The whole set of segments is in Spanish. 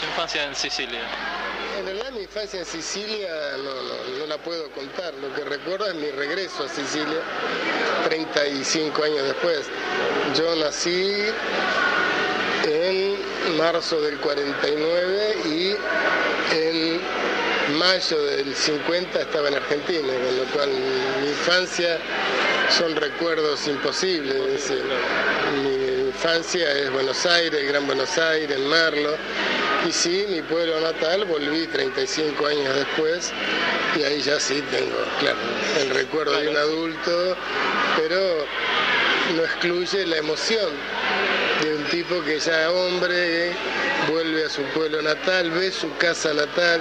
su infancia en Sicilia? En realidad mi infancia en Sicilia no la puedo contar. Lo que recuerdo es mi regreso a Sicilia 35 años después. Yo nací en marzo del 49 y en mayo del 50 estaba en Argentina, con lo cual mi infancia son recuerdos imposibles. Es decir, mi infancia es Buenos Aires, Gran Buenos Aires, Merlo. Y sí, mi pueblo natal, volví 35 años después y ahí ya sí tengo, claro, el recuerdo de un adulto, pero no excluye la emoción de un tipo que ya hombre vuelve a su pueblo natal, ve su casa natal,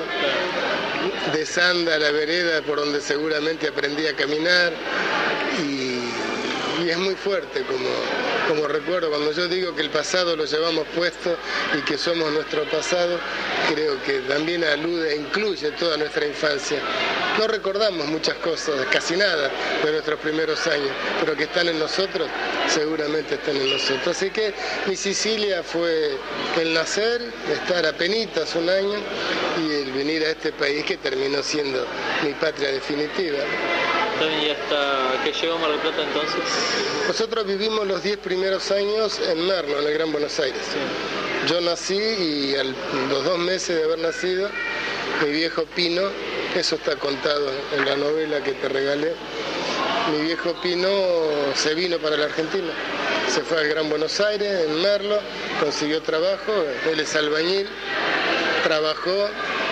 desanda la vereda por donde seguramente aprendí a caminar y es muy fuerte como recuerdo. Cuando yo digo que el pasado lo llevamos puesto y que somos nuestro pasado, creo que también alude e incluye toda nuestra infancia. No recordamos muchas cosas, casi nada de nuestros primeros años, pero que están en nosotros, seguramente están en nosotros. Así que mi Sicilia fue el nacer, estar apenitas un año y el venir a este país que terminó siendo mi patria definitiva. ¿Y hasta que llegó a Mar del Plata entonces? Nosotros vivimos los 10 primeros años en Merlo, en el Gran Buenos Aires. Sí. Yo nací y los 2 meses de haber nacido, mi viejo Pino, eso está contado en la novela que te regalé, mi viejo Pino se vino para la Argentina. Se fue al Gran Buenos Aires, en Merlo, consiguió trabajo, él es albañil, trabajó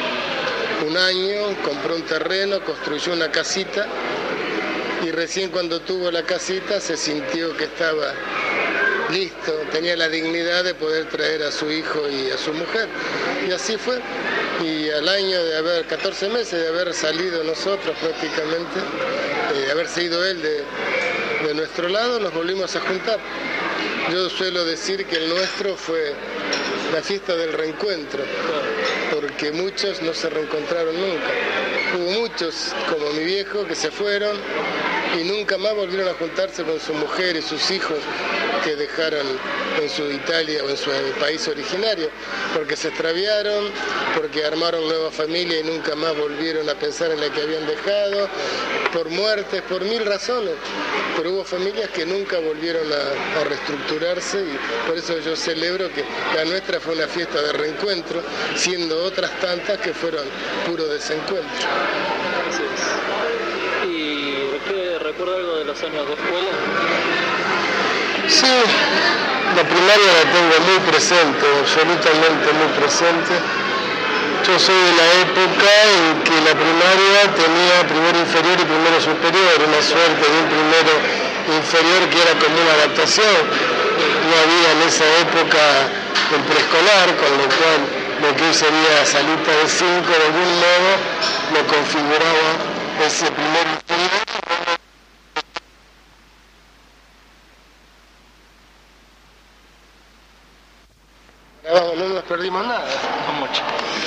un año, compró un terreno, construyó una casita y recién cuando tuvo la casita se sintió que estaba listo, tenía la dignidad de poder traer a su hijo y a su mujer. Y así fue. Y al año de haber, 14 meses de haber salido nosotros prácticamente, de haberse ido él de nuestro lado, nos volvimos a juntar. Yo suelo decir que el nuestro fue la fiesta del reencuentro, porque muchos no se reencontraron nunca. Hubo muchos, como mi viejo, que se fueron y nunca más volvieron a juntarse con su mujer y sus hijos que dejaron en su Italia o en su país originario, porque se extraviaron, porque armaron nueva familia y nunca más volvieron a pensar en la que habían dejado, por muertes, por 1000 razones, pero hubo familias que nunca volvieron a reestructurarse y por eso yo celebro que la nuestra fue una fiesta de reencuentro, siendo otras tantas que fueron puro desencuentro. Así es. ¿Y recuerda algo de los años de escuela? Sí, la primaria la tengo muy presente, absolutamente muy presente. Yo soy de la época en que la primaria tenía primero inferior y primero superior, una suerte de un primero inferior que era como una adaptación. No había en esa época el preescolar, con lo cual lo que hoy sería salita de 5 de algún modo lo configuraba ese primer inferior. No nos perdimos nada. No mucho.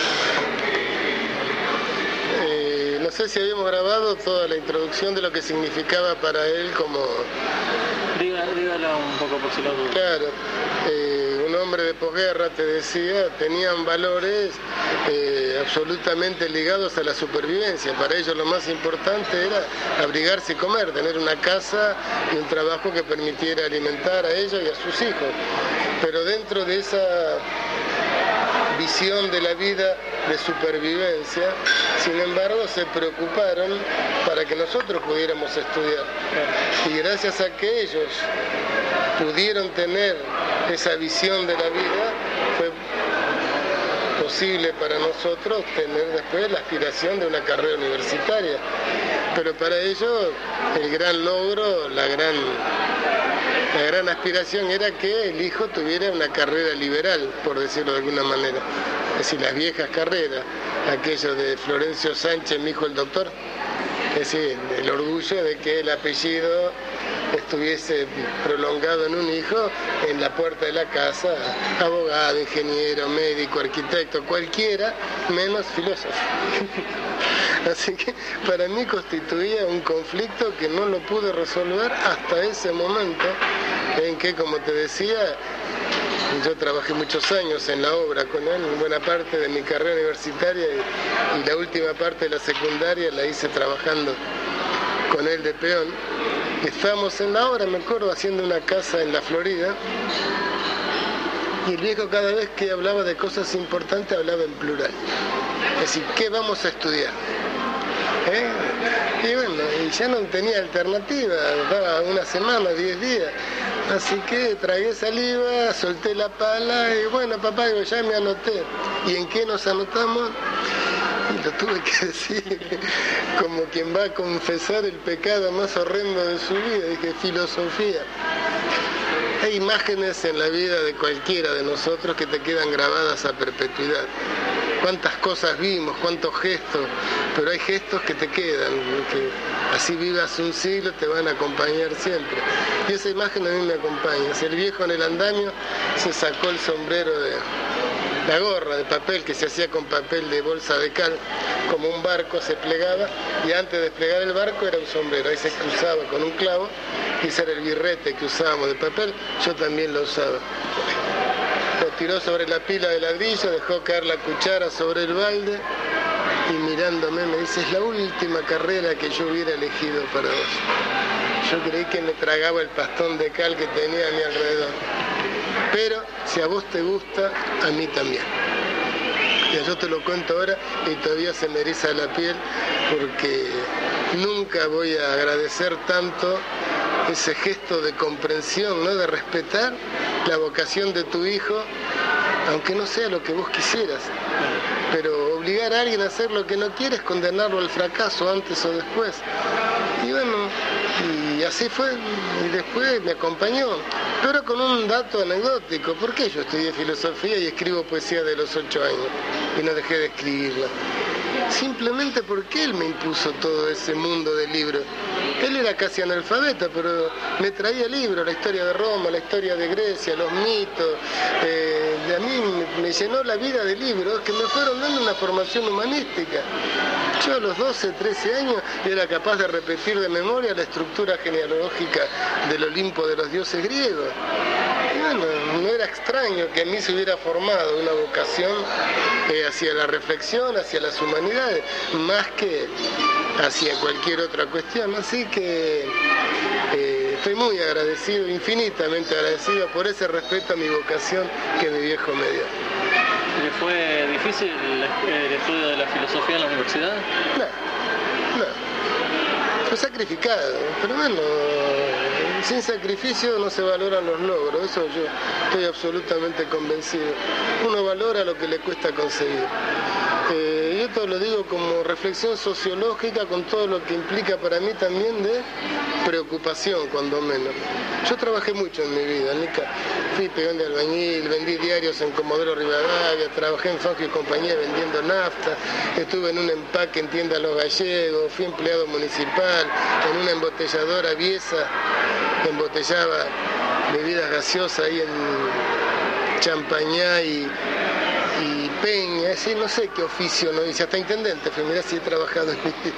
No sé si habíamos grabado toda la introducción de lo que significaba para él como... Dígala un poco por si lo dudo. Claro, un hombre de posguerra, te decía, tenían valores absolutamente ligados a la supervivencia. Para ellos lo más importante era abrigarse y comer, tener una casa y un trabajo que permitiera alimentar a ellos y a sus hijos. Pero dentro de esa visión de la vida de supervivencia, sin embargo se preocuparon para que nosotros pudiéramos estudiar. Y gracias a que ellos pudieron tener esa visión de la vida, fue posible para nosotros tener después la aspiración de una carrera universitaria. Pero para ellos el gran logro, la gran aspiración era que el hijo tuviera una carrera liberal, por decirlo de alguna manera. Es decir, las viejas carreras, aquello de Florencio Sánchez, mi hijo el doctor. Es decir, el orgullo de que el apellido estuviese prolongado en un hijo, en la puerta de la casa, abogado, ingeniero, médico, arquitecto, cualquiera, menos filósofo. Así que para mí constituía un conflicto que no lo pude resolver hasta ese momento en que, como te decía, Yo trabajé muchos años en la obra con él, buena parte de mi carrera universitaria y la última parte de la secundaria la hice trabajando con él de peón. Estábamos en la obra, me acuerdo, haciendo una casa en la Florida, y el viejo cada vez que hablaba de cosas importantes hablaba en plural. Es decir, ¿qué vamos a estudiar? Y bueno, y ya no tenía alternativa, daba una semana, 10 días. Así que tragué saliva, solté la pala y bueno, papá, ya me anoté. ¿Y en qué nos anotamos? Y lo tuve que decir como quien va a confesar el pecado más horrendo de su vida. Dije, filosofía. Hay imágenes en la vida de cualquiera de nosotros que te quedan grabadas a perpetuidad. Cuántas cosas vimos, cuántos gestos, pero hay gestos que te quedan, que así vivas un siglo te van a acompañar siempre. Y esa imagen a mí me acompaña. Si el viejo en el andamio se sacó el sombrero de la gorra de papel que se hacía con papel de bolsa de cal, como un barco se plegaba, y antes de desplegar el barco era un sombrero, ahí se cruzaba con un clavo, y ese era el birrete que usábamos de papel, yo también lo usaba. Lo tiró sobre la pila de ladrillo, dejó caer la cuchara sobre el balde y mirándome me dice, es la última carrera que yo hubiera elegido para vos. Yo creí que me tragaba el pastón de cal que tenía a mi alrededor. Pero si a vos te gusta, a mí también. Y yo te lo cuento ahora y todavía se me eriza la piel porque nunca voy a agradecer tanto ese gesto de comprensión, ¿no? De respetar la vocación de tu hijo, aunque no sea lo que vos quisieras. Pero obligar a alguien a hacer lo que no quiere es condenarlo al fracaso antes o después. Y bueno, y así fue, y después me acompañó, pero con un dato anecdótico. ¿Por qué yo estudié filosofía y escribo poesía de los 8 años y no dejé de escribirla? Simplemente porque él me impuso todo ese mundo de libros. Él era casi analfabeta, pero me traía libros, la historia de Roma, la historia de Grecia, los mitos. A mí me llenó la vida de libros que me fueron dando una formación humanística. Yo a los 12, 13 años era capaz de repetir de memoria la estructura genealógica del Olimpo de los dioses griegos. Y bueno, no era extraño que en mí se hubiera formado una vocación hacia la reflexión, hacia las humanidades, más que hacia cualquier otra cuestión. Así que estoy muy agradecido, infinitamente agradecido por ese respeto a mi vocación que mi viejo me dio. ¿Le fue difícil el estudio de la filosofía en la universidad? No. Fue sacrificado, pero bueno, sin sacrificio no se valoran los logros, eso yo estoy absolutamente convencido. Uno valora lo que le cuesta conseguir. Y esto lo digo como reflexión sociológica con todo lo que implica para mí también de preocupación, cuando menos. Yo trabajé mucho en mi vida, Nica. Fui peón de albañil, vendí diarios en Comodoro Rivadavia, trabajé en Fangio y Compañía vendiendo nafta, estuve en un empaque en Tienda Los Gallegos, fui empleado municipal, en una embotelladora Viesa, embotellaba bebidas gaseosas ahí en Champañá y Peña, es decir, no sé qué oficio no hice, hasta intendente fui, mirá si he trabajado en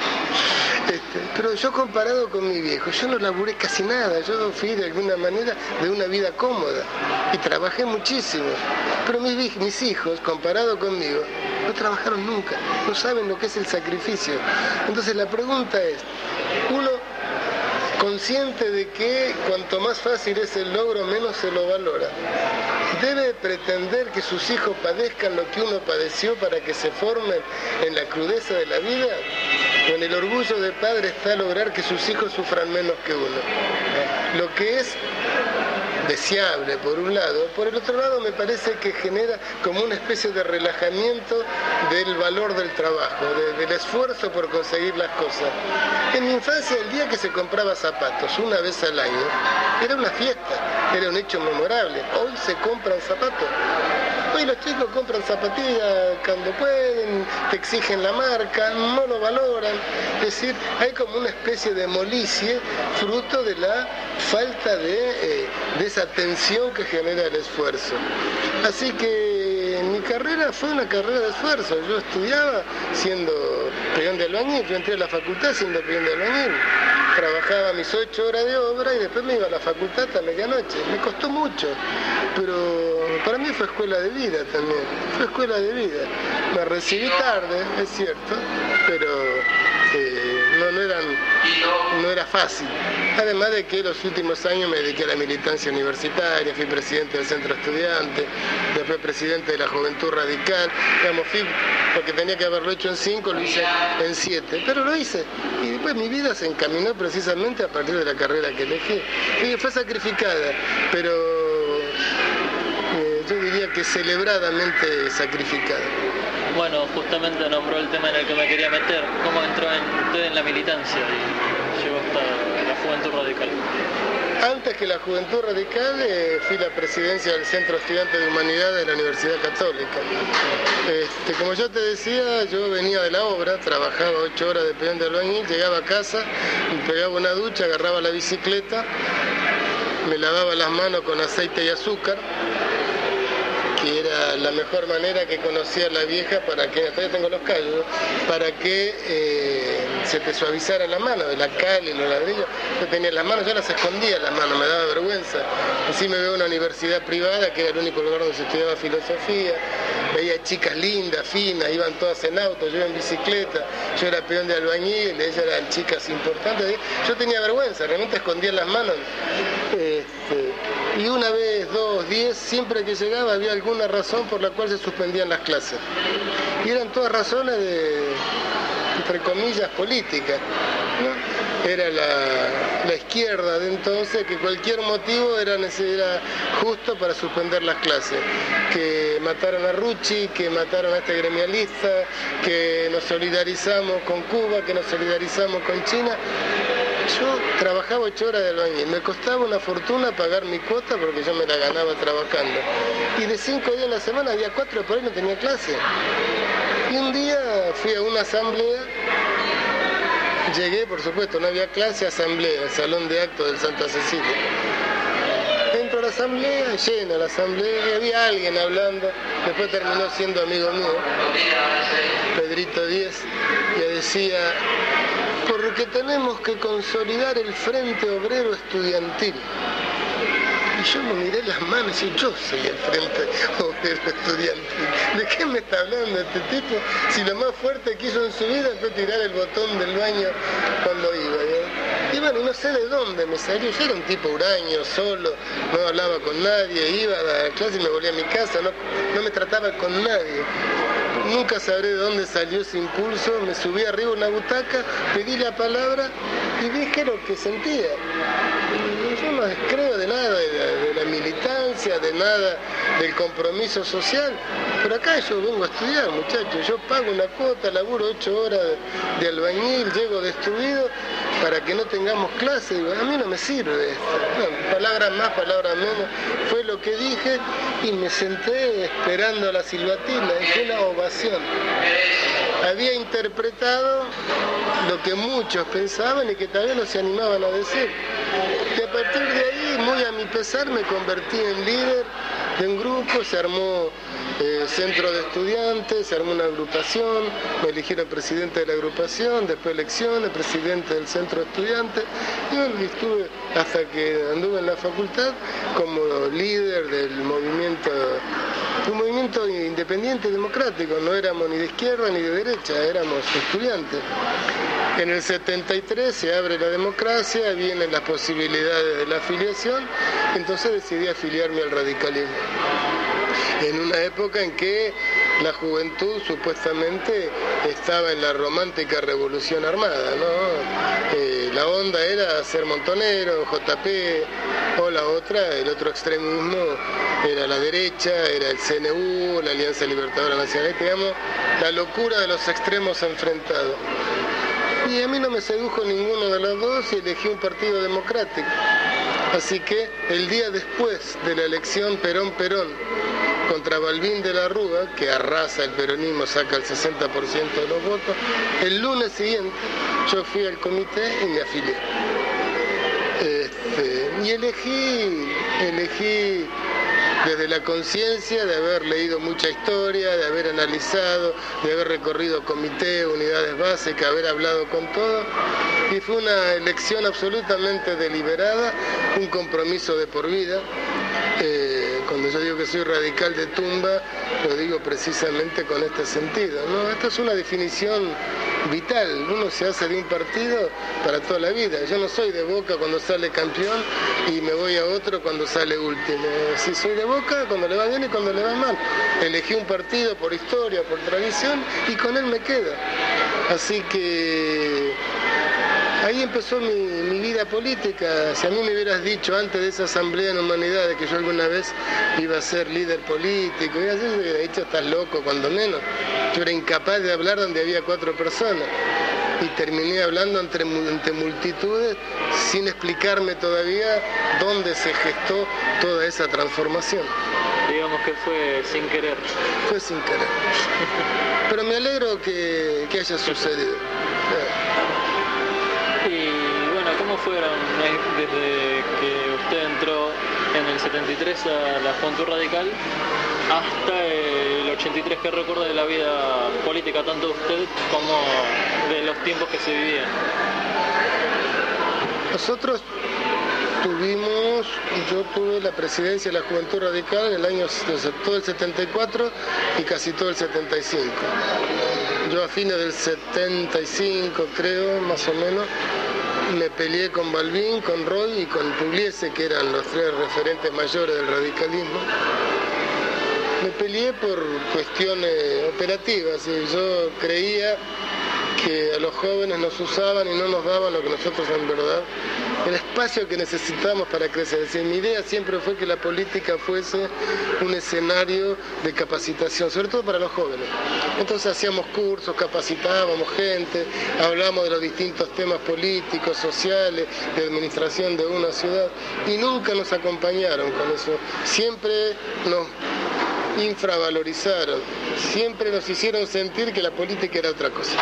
pero yo comparado con mi viejo, yo no laburé casi nada, yo fui de alguna manera de una vida cómoda y trabajé muchísimo, pero mis hijos, comparado conmigo, no trabajaron nunca, no saben lo que es el sacrificio. Entonces la pregunta es, uno consciente de que cuanto más fácil es el logro, menos se lo valora, ¿debe pretender que sus hijos padezcan lo que uno padeció para que se formen en la crudeza de la vida? ¿O en el orgullo de padre está lograr que sus hijos sufran menos que uno? Lo que es deseable por un lado, por el otro lado me parece que genera como una especie de relajamiento del valor del trabajo, del esfuerzo por conseguir las cosas. En mi infancia el día que se compraba zapatos una vez al año era una fiesta, era un hecho memorable. Hoy se compran zapatos. Hoy los chicos compran zapatillas cuando pueden, te exigen la marca, no lo valoran. Es decir, hay como una especie de molicie fruto de la falta de esa tensión que genera el esfuerzo. Así que mi carrera fue una carrera de esfuerzo. Yo estudiaba siendo peón de albañil, yo entré a la facultad siendo peón de albañil. trabajaba mis 8 horas de obra y después me iba a la facultad hasta medianoche. Me costó mucho, pero para mí fue escuela de vida también, fue escuela de vida. Me recibí tarde, es cierto, pero no era fácil. Además de que los últimos años me dediqué a la militancia universitaria, fui presidente del Centro Estudiante, después presidente de la Juventud Radical, digamos, fui, porque tenía que haberlo hecho en 5, lo hice en 7, pero lo hice. Y después mi vida se encaminó precisamente a partir de la carrera que elegí. Y fue sacrificada, pero yo diría que celebradamente sacrificada. Bueno, justamente nombró el tema en el que me quería meter. ¿Cómo entró usted en la militancia y llegó hasta la Juventud Radical? Antes que la Juventud Radical fui la presidencia del Centro Estudiante de Humanidad de la Universidad Católica. Como yo te decía, yo venía de la obra, trabajaba 8 horas de peón de albañil, llegaba a casa, me pegaba una ducha, agarraba la bicicleta, me lavaba las manos con aceite y azúcar, que era la mejor manera que conocía la vieja para que, todavía tengo los callos, para que se te suavizara la mano, de la cal y los ladrillos. Yo tenía las manos, yo las escondía las manos, me daba vergüenza. Así me veo en una universidad privada, que era el único lugar donde se estudiaba filosofía, veía chicas lindas, finas, iban todas en auto, yo en bicicleta, yo era peón de albañil, ellas eran chicas importantes. Yo tenía vergüenza, realmente escondía las manos. Y una vez, 2, 10, siempre que llegaba había alguna razón por la cual se suspendían las clases. Y eran todas razones entre comillas, políticas, ¿no? Era la izquierda de entonces, que cualquier motivo era justo para suspender las clases. Que mataron a Rucci, que mataron a este gremialista, que nos solidarizamos con Cuba, que nos solidarizamos con China. Yo trabajaba 8 horas de albañil, me costaba una fortuna pagar mi cuota porque yo me la ganaba trabajando. Y de 5 días a la semana había 4 por ahí no tenía clase. Y un día fui a una asamblea, llegué, por supuesto, no había clase, asamblea, el salón de actos del Santa Cecilia. Entro a la asamblea, lleno la asamblea, y había alguien hablando, después terminó siendo amigo mío, Pedrito Díez, que decía: porque tenemos que consolidar el Frente Obrero Estudiantil. Y yo me miré las manos y yo soy el Frente Obrero Estudiantil. ¿De qué me está hablando este tipo? Si lo más fuerte que hizo en su vida fue tirar el botón del baño cuando iba, ¿no? Y bueno, no sé de dónde me salió. Yo era un tipo huraño, solo, no hablaba con nadie, iba a la clase y me volvía a mi casa, no me trataba con nadie. Nunca sabré de dónde salió ese impulso, me subí arriba a una butaca, pedí la palabra y dije lo que sentía. Yo no creo de nada de la militancia, de nada del compromiso social, pero acá yo vengo a estudiar, muchachos, yo pago una cuota, laburo 8 horas de albañil, llego destruido para que no tengamos clase. A mí no me sirve esto. No, palabras más, palabras menos, fue lo que dije y me senté esperando la silbatina, fue una ovación. Había interpretado lo que muchos pensaban y que todavía no se animaban a decir. Y a partir de ahí, muy a mi pesar, me convertí en líder de un grupo, se armó centro de estudiantes, se armó una agrupación, me eligieron presidente de la agrupación, después elecciones, presidente del centro de estudiantes, y estuve hasta que anduve en la facultad como líder del movimiento, un movimiento independiente democrático, no éramos ni de izquierda ni de derecha, éramos estudiantes. En el 73 se abre la democracia, vienen las posibilidades de la afiliación, entonces decidí afiliarme al radicalismo. En una época en que la juventud supuestamente estaba en la romántica revolución armada, ¿no? La onda era ser montonero, JP, o la otra, el otro extremismo era la derecha, era el CNU, la Alianza Libertadora Nacional, digamos, la locura de los extremos enfrentados. Y a mí no me sedujo ninguno de los dos y elegí un partido democrático. Así que el día después de la elección Perón-Perón contra Balbín de la Rúa, que arrasa el peronismo, saca el 60% de los votos, el lunes siguiente yo fui al comité y me afilié. Y elegí desde la conciencia de haber leído mucha historia, de haber analizado, de haber recorrido comité, unidades básicas, haber hablado con todo, y fue una elección absolutamente deliberada, un compromiso de por vida. Cuando yo digo que soy radical de tumba, lo digo precisamente con este sentido, ¿no? Esto es una definición vital. Uno se hace de un partido para toda la vida. Yo no soy de Boca cuando sale campeón y me voy a otro cuando sale último. Si soy de Boca, cuando le va bien y cuando le va mal. Elegí un partido por historia, por tradición, y con él me quedo. Así que ahí empezó mi vida política. Si a mí me hubieras dicho antes de esa asamblea en Humanidades que yo alguna vez iba a ser líder político, yo hubiera dicho, estás loco, cuando menos. Yo era incapaz de hablar donde había 4 personas y terminé hablando ante multitudes sin explicarme todavía dónde se gestó toda esa transformación. Digamos que fue sin querer. Fue sin querer. Pero me alegro que haya sucedido. Y bueno, ¿cómo fueron desde que usted entró en el 73 a la Juventud Radical hasta el 83? ¿Qué recuerda de la vida política, tanto de usted como de los tiempos que se vivían? Nosotros yo tuve la presidencia de la Juventud Radical en el año todo el 74 y casi todo el 75. Yo a fines del 75, creo, más o menos, me peleé con Balbín, con Roy y con Pugliese, que eran los 3 referentes mayores del radicalismo. Me peleé por cuestiones operativas, y yo creía que a los jóvenes nos usaban y no nos daban lo que nosotros en verdad, el espacio que necesitamos para crecer. Es decir, mi idea siempre fue que la política fuese un escenario de capacitación, sobre todo para los jóvenes. Entonces hacíamos cursos, capacitábamos gente, hablábamos de los distintos temas políticos, sociales, de administración de una ciudad, y nunca nos acompañaron con eso. Siempre nos infravalorizaron, siempre nos hicieron sentir que la política era otra cosa.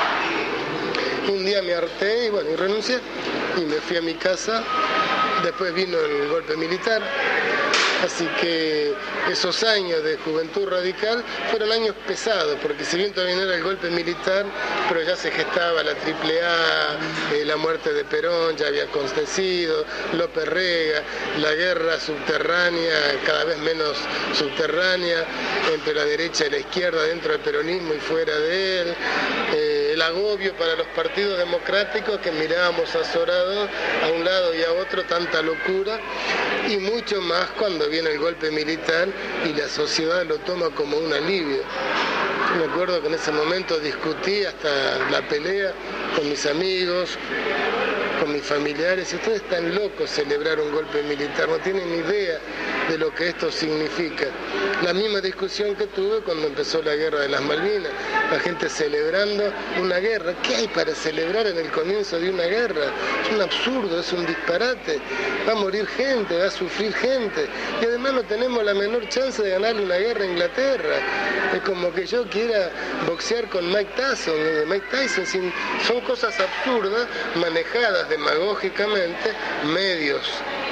Un día me harté y renuncié y me fui a mi casa. Después vino el golpe militar, así que esos años de Juventud Radical fueron años pesados, porque si bien todavía no era el golpe militar, pero ya se gestaba la AAA, la muerte de Perón ya había acontecido, López Rega, la guerra subterránea, cada vez menos subterránea, entre la derecha y la izquierda, dentro del peronismo y fuera de él, el agobio para los partidos democráticos que mirábamos azorados a un lado y a otro, tanta locura, y mucho más cuando viene el golpe militar y la sociedad lo toma como un alivio. Me acuerdo que en ese momento discutí hasta la pelea con mis amigos, con mis familiares, y ustedes están locos celebrar un golpe militar, no tienen ni idea de lo que esto significa. La misma discusión que tuve cuando empezó la guerra de las Malvinas, la gente celebrando una guerra. ¿Qué hay para celebrar en el comienzo de una guerra? Es un absurdo, es un disparate. Va a morir gente, va a sufrir gente, y además no tenemos la menor chance de ganarle una guerra a Inglaterra. Es como que yo quiera boxear con Mike Tyson. Son cosas absurdas, manejadas demagógicamente, medios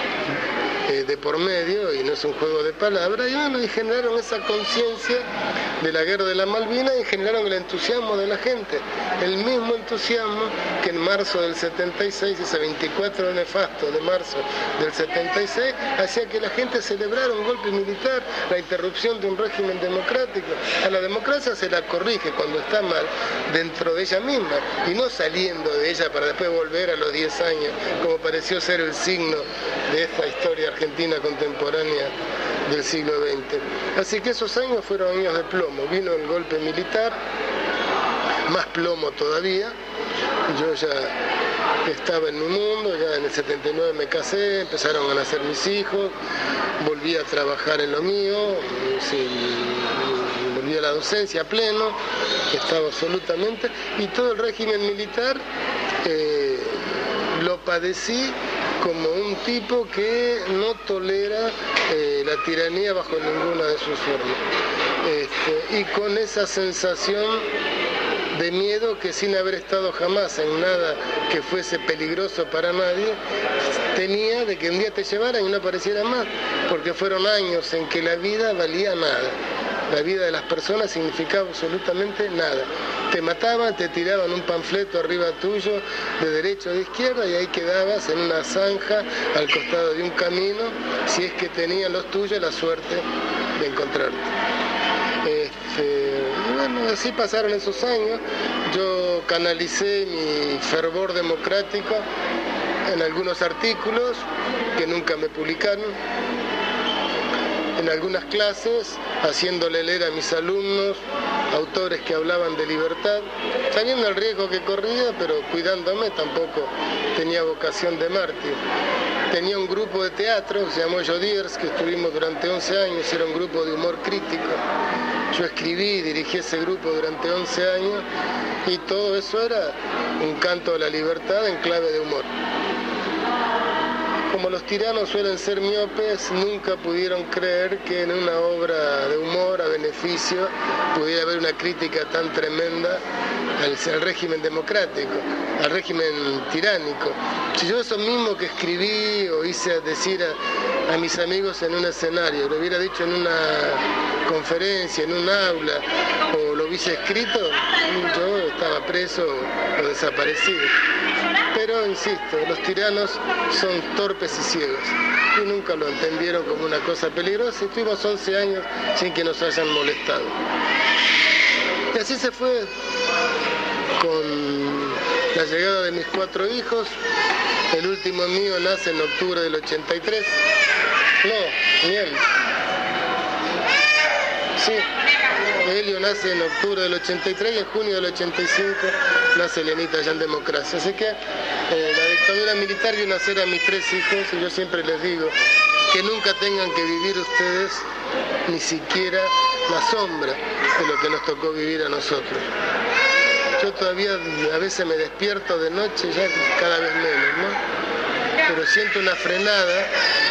de por medio, y no es un juego de palabras, y generaron esa conciencia de la guerra de la Malvinas y generaron el entusiasmo de la gente, el mismo entusiasmo que en marzo del 76, ese 24 nefasto de marzo del 76, hacía que la gente celebrara un golpe militar, la interrupción de un régimen democrático. A la democracia se la corrige cuando está mal dentro de ella misma y no saliendo de ella para después volver a los 10 años, como pareció ser el signo de esta historia argentina contemporánea del siglo XX. Así que esos años fueron años de plomo. Vino el golpe militar, más plomo todavía. Yo ya estaba en mi mundo, ya en el 79 me casé, empezaron a nacer mis hijos, volví a trabajar en lo mío, volví a la docencia a pleno, estaba absolutamente, y todo el régimen militar lo padecí como un tipo que no tolera la tiranía bajo ninguna de sus formas. Y con esa sensación de miedo que, sin haber estado jamás en nada que fuese peligroso para nadie, tenía de que un día te llevaran y no apareciera más, porque fueron años en que la vida valía nada. La vida de las personas significaba absolutamente nada. Te mataban, te tiraban un panfleto arriba tuyo, de derecha o de izquierda, y ahí quedabas en una zanja al costado de un camino, si es que tenían los tuyos la suerte de encontrarte. Y bueno, así pasaron esos años. Yo canalicé mi fervor democrático en algunos artículos que nunca me publicaron, en algunas clases, haciéndole leer a mis alumnos autores que hablaban de libertad, sabiendo el riesgo que corría, pero cuidándome, tampoco tenía vocación de mártir. Tenía un grupo de teatro, se llamó Jodiers, que estuvimos durante 11 años, era un grupo de humor crítico. Yo escribí y dirigí ese grupo durante 11 años, y todo eso era un canto a la libertad en clave de humor. Como los tiranos suelen ser miopes, nunca pudieron creer que en una obra de humor a beneficio pudiera haber una crítica tan tremenda al régimen democrático, al régimen tiránico. Si yo eso mismo que escribí o hice decir a mis amigos en un escenario, lo hubiera dicho en una conferencia, en un aula, o lo hubiese escrito, yo estaba preso o desaparecido. Pero, insisto, los tiranos son torpes y ciegos, y nunca lo entendieron como una cosa peligrosa, y estuvimos 11 años sin que nos hayan molestado. Y así se fue con la llegada de mis 4 hijos. El último mío nace en octubre del 83. No, miel. Sí, Helio nace en octubre del 83 y en junio del 85 nace Elenita ya en democracia. Así que la dictadura militar vio nacer a mis 3 hijos, y yo siempre les digo que nunca tengan que vivir ustedes ni siquiera la sombra de lo que nos tocó vivir a nosotros. Yo todavía a veces me despierto de noche, ya cada vez menos, ¿no? Pero siento una frenada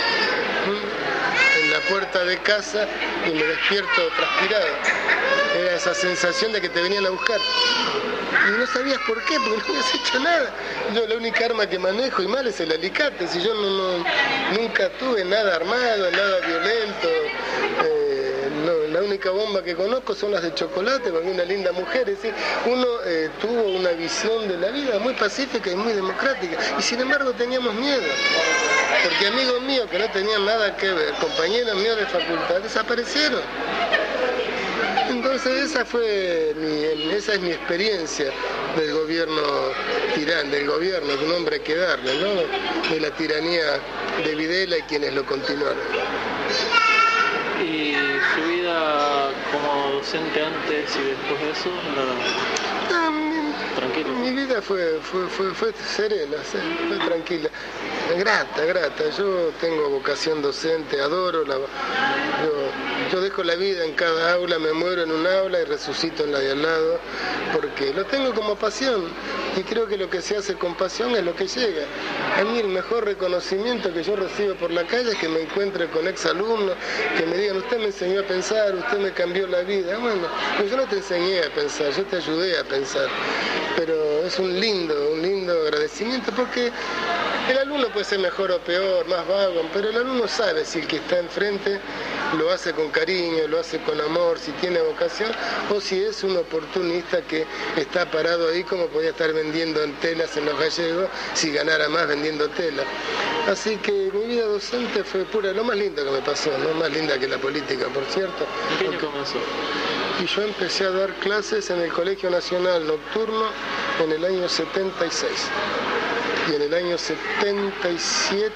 en la puerta de casa y me despierto transpirado. Era esa sensación de que te venían a buscar. Y no sabías por qué, porque no habías hecho nada. Yo la única arma que manejo y mal es el alicate. Si yo nunca tuve nada armado, nada violento. La única bomba que conozco son las de chocolate, porque una linda mujer. Es decir, uno tuvo una visión de la vida muy pacífica y muy democrática. Y sin embargo teníamos miedo. Porque amigos míos que no tenían nada que ver, compañeros míos de facultad, desaparecieron. Entonces esa es mi experiencia del gobierno tirán, del gobierno, de un hombre hay que darle, ¿no? De la tiranía de Videla y quienes lo continuaron. ¿Y su vida como docente antes y después de eso? Tranquilo. Mi vida fue serena, fue tranquila, grata. Yo tengo vocación docente, adoro yo dejo la vida en cada aula, me muero en un aula y resucito en la de al lado, porque lo tengo como pasión, y creo que lo que se hace con pasión es lo que llega. A mí el mejor reconocimiento que yo recibo por la calle es que me encuentre con exalumnos, que me digan, usted me enseñó a pensar, usted me cambió la vida. Bueno, yo no te enseñé a pensar, yo te ayudé a pensar, pero es un lindo agradecimiento, porque el alumno puede ser mejor o peor, más vago, pero el alumno sabe si el que está enfrente lo hace con cariño, lo hace con amor, si tiene vocación, o si es un oportunista que está parado ahí como podía estar vendiendo en telas en Los Gallegos si ganara más vendiendo tela. Así que mi vida docente fue pura, lo más lindo que me pasó, no más linda que la política, por cierto. ¿En qué año comenzó? Y yo empecé a dar clases en el Colegio Nacional Nocturno en el año 76. Y en el año 77,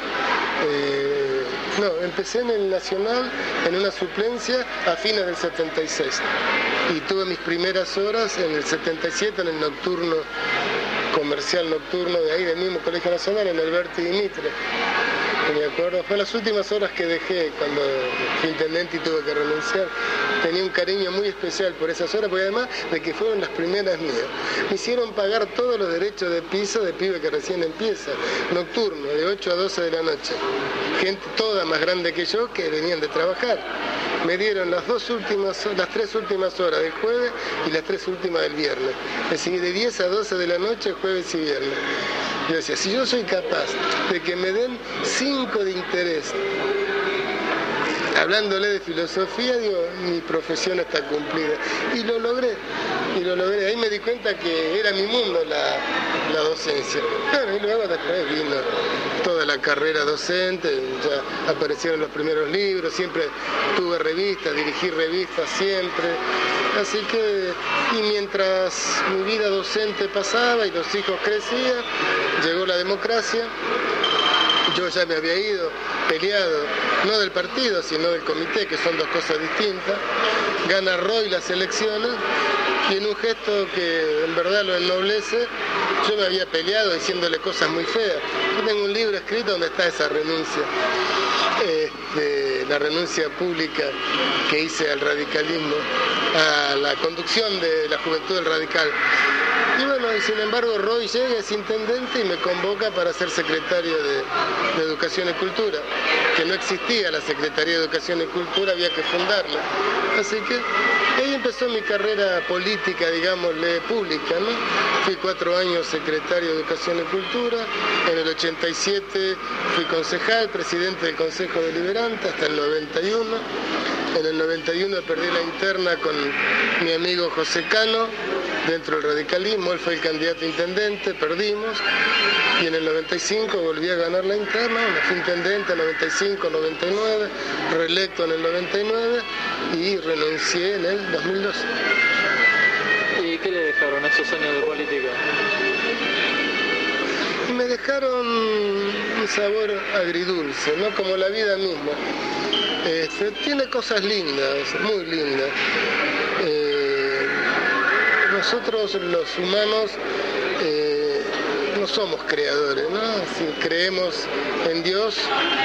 empecé en el Nacional en una suplencia a fines del 76. Y tuve mis primeras horas en el 77 en el nocturno, comercial nocturno de ahí, del mismo Colegio Nacional, en Alberti y Mitre. Me acuerdo, fue las últimas horas que dejé cuando fui intendente y tuve que renunciar. Tenía un cariño muy especial por esas horas, porque además de que fueron las primeras mías. Me hicieron pagar todos los derechos de piso de pibe que recién empieza, nocturno, de 8 a 12 de la noche. Gente toda más grande que yo que venían de trabajar. me dieron las 3 últimas horas del jueves y las 3 últimas del viernes. Es decir, de 10 a 12 de la noche, jueves y viernes. Yo decía, si yo soy capaz de que me den 5 de interés, hablándole de filosofía, digo, mi profesión está cumplida. Y lo logré. Ahí me di cuenta que era mi mundo la docencia. Bueno, y luego después vino toda la carrera docente, ya aparecieron los primeros libros, siempre tuve revistas, dirigí revistas siempre. Así que, y mientras mi vida docente pasaba y los hijos crecían, llegó la democracia. Yo ya me había ido, peleado, no del partido, sino del comité, que son dos cosas distintas. Gana Roy las elecciones y en un gesto que en verdad lo ennoblece, yo me había peleado diciéndole cosas muy feas. Yo tengo un libro escrito donde está esa renuncia, la renuncia pública que hice al radicalismo, a la conducción de la Juventud del Radical. Y bueno, y sin embargo Roy llega, es intendente y me convoca para ser secretario de Educación y Cultura, que no existía la Secretaría de Educación y Cultura, había que fundarla. Así que ahí empezó mi carrera política, digámosle, pública, ¿no? Fui 4 años secretario de Educación y Cultura, en el 87 fui concejal, presidente del Consejo Deliberante hasta el 91. En el 91 perdí la interna con mi amigo José Cano, dentro del radicalismo, él fue el candidato a intendente, perdimos, y en el 95 volví a ganar la interna, fui intendente en 95, 99, reelecto en el 99 y renuncié en el 2012. ¿Y qué le dejaron esos años de política? Me dejaron un sabor agridulce, ¿no? Como la vida misma. Tiene cosas lindas, muy lindas. Nosotros los humanos no somos creadores, ¿no? Si creemos en Dios,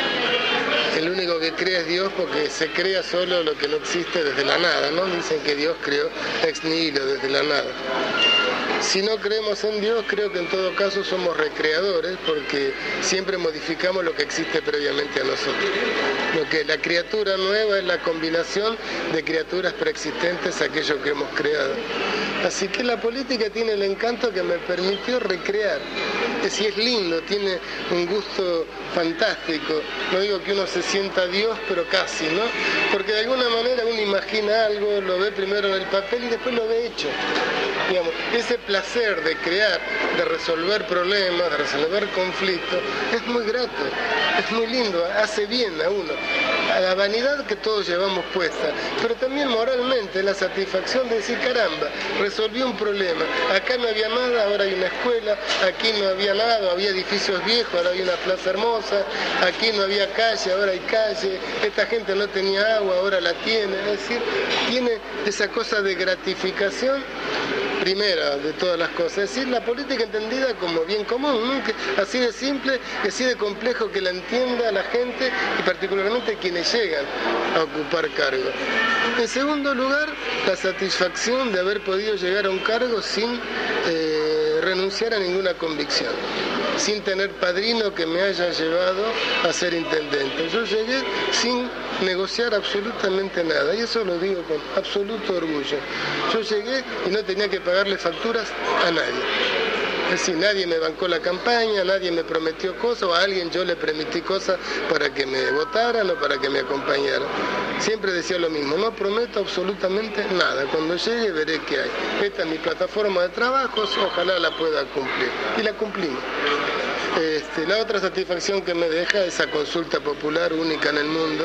el único que crea es Dios, porque se crea solo lo que no existe desde la nada, ¿no? Dicen que Dios creó ex nihilo, desde la nada. Si no creemos en Dios, creo que en todo caso somos recreadores, porque siempre modificamos lo que existe previamente a nosotros. Lo que la criatura nueva es la combinación de criaturas preexistentes a aquello que hemos creado. Así que la política tiene el encanto que me permitió recrear. Es decir, es lindo, tiene un gusto fantástico. No digo que uno se sienta Dios, pero casi, ¿no? Porque de alguna manera uno imagina algo, lo ve primero en el papel y después lo ve hecho. Digamos, ese placer de crear, de resolver problemas, de resolver conflictos, es muy grato, es muy lindo, hace bien a uno, a la vanidad que todos llevamos puesta, pero también moralmente la satisfacción de decir, caramba, resolví un problema, acá no había nada, ahora hay una escuela, aquí no había nada, había edificios viejos, ahora hay una plaza hermosa, aquí no había calle, ahora hay calle, esta gente no tenía agua, ahora la tiene, es decir, tiene esa cosa de gratificación primera de todas las cosas, es decir, la política entendida como bien común, ¿no? Que así de simple y así de complejo que la entienda la gente y particularmente quienes llegan a ocupar cargos. En segundo lugar, la satisfacción de haber podido llegar a un cargo sin renunciar a ninguna convicción, sin tener padrino que me haya llevado a ser intendente. Yo llegué sin negociar absolutamente nada, y eso lo digo con absoluto orgullo. Yo llegué y no tenía que pagarle facturas a nadie. Es decir, nadie me bancó la campaña, nadie me prometió cosas, o a alguien yo le permití cosas para que me votaran o para que me acompañaran. Siempre decía lo mismo, no prometo absolutamente nada, cuando llegue veré qué hay. Esta es mi plataforma de trabajos, ojalá la pueda cumplir. Y la cumplimos. La otra satisfacción que me deja es esa consulta popular única en el mundo,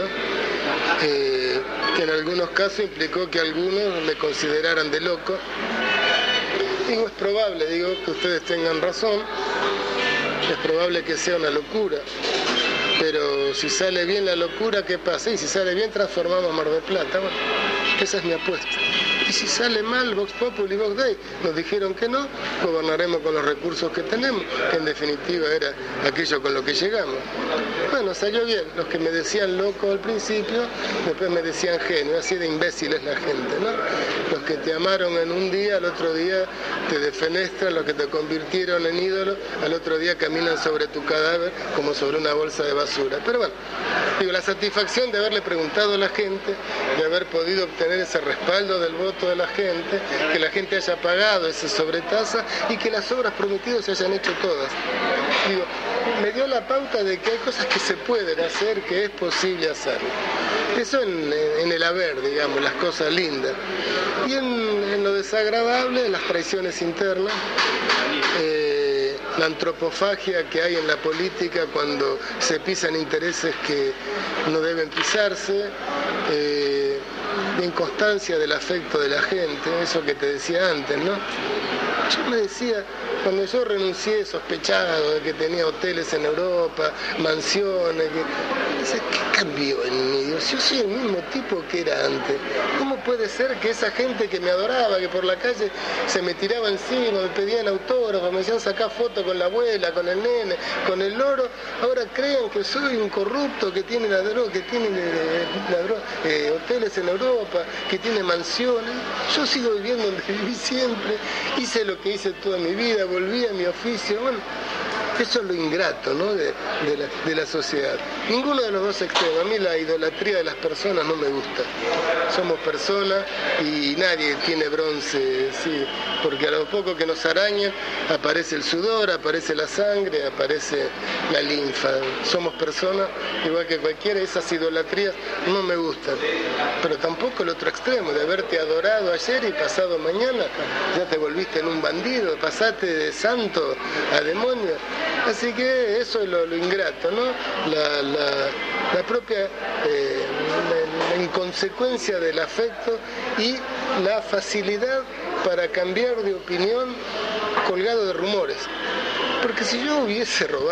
que en algunos casos implicó que algunos me consideraran de loco. Digo, es probable, que ustedes tengan razón, es probable que sea una locura, pero si sale bien la locura, ¿qué pasa? Y si sale bien, transformamos Mar del Plata. Bueno, esa es mi apuesta. Y si sale mal, Vox Populi, Vox Dei, nos dijeron que no, gobernaremos con los recursos que tenemos, que en definitiva era aquello con lo que llegamos. Bueno, salió bien. Los que me decían loco al principio, después me decían genio, así de imbécil es la gente, ¿no? Los que te amaron en un día, al otro día te defenestran, los que te convirtieron en ídolo, al otro día caminan sobre tu cadáver como sobre una bolsa de basura. Pero bueno, la satisfacción de haberle preguntado a la gente, de haber podido obtener ese respaldo del voto de la gente, que la gente haya pagado esa sobretasa y que las obras prometidas se hayan hecho todas. Digo, me dio la pauta de que hay cosas que se pueden hacer, que es posible hacer. Eso en el haber, digamos, las cosas lindas. Y en lo desagradable, las traiciones internas, la antropofagia que hay en la política cuando se pisan intereses que no deben pisarse, la inconstancia del afecto de la gente, eso que te decía antes, ¿no? Yo me decía, cuando yo renuncié sospechado de que tenía hoteles en Europa, mansiones, ¿qué cambió en mí? Yo soy el mismo tipo que era antes. ¿Cómo puede ser que esa gente que me adoraba, que por la calle se me tiraba encima, me pedían autógrafos, me hacían sacar fotos con la abuela, con el nene, con el loro, ahora crean que soy un corrupto que tiene la droga, hoteles en Europa, que tiene mansiones? Yo sigo viviendo donde viví siempre, hice lo que hice toda mi vida, volví a mi oficio. Bueno, eso es lo ingrato, ¿no?, de la sociedad. Ninguno de los dos extremos. A mí la idolatría de las personas no me gusta. Somos personas y nadie tiene bronce, sí, porque a lo poco que nos araña aparece el sudor, aparece la sangre, aparece la linfa. Somos personas igual que cualquiera. Esas idolatrías no me gustan. Pero tampoco el otro extremo, de haberte adorado ayer y pasado mañana ya te volviste en un bandido, pasaste de santo a demonio. Así que eso es lo ingrato, ¿no? La propia la inconsecuencia del afecto y la facilidad para cambiar de opinión colgado de rumores. Porque si yo hubiese robado...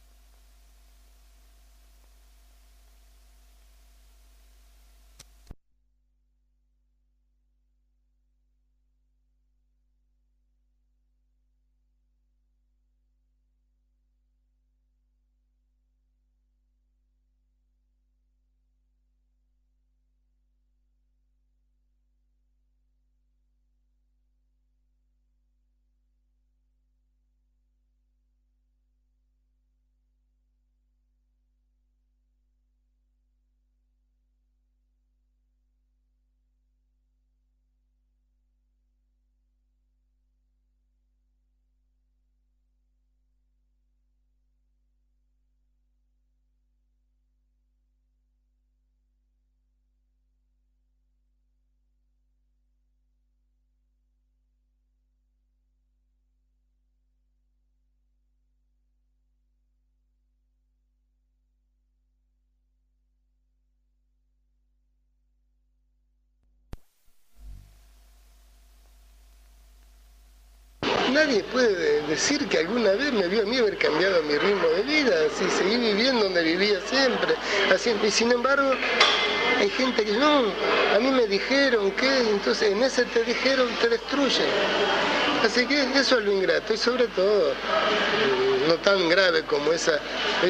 Nadie puede decir que alguna vez me vio a mí haber cambiado mi ritmo de vida, así seguí viviendo donde vivía siempre, así, y sin embargo hay gente que no, a mí me dijeron que, entonces en ese te dijeron te destruyen. Así que eso es lo ingrato, y sobre todo no tan grave como esa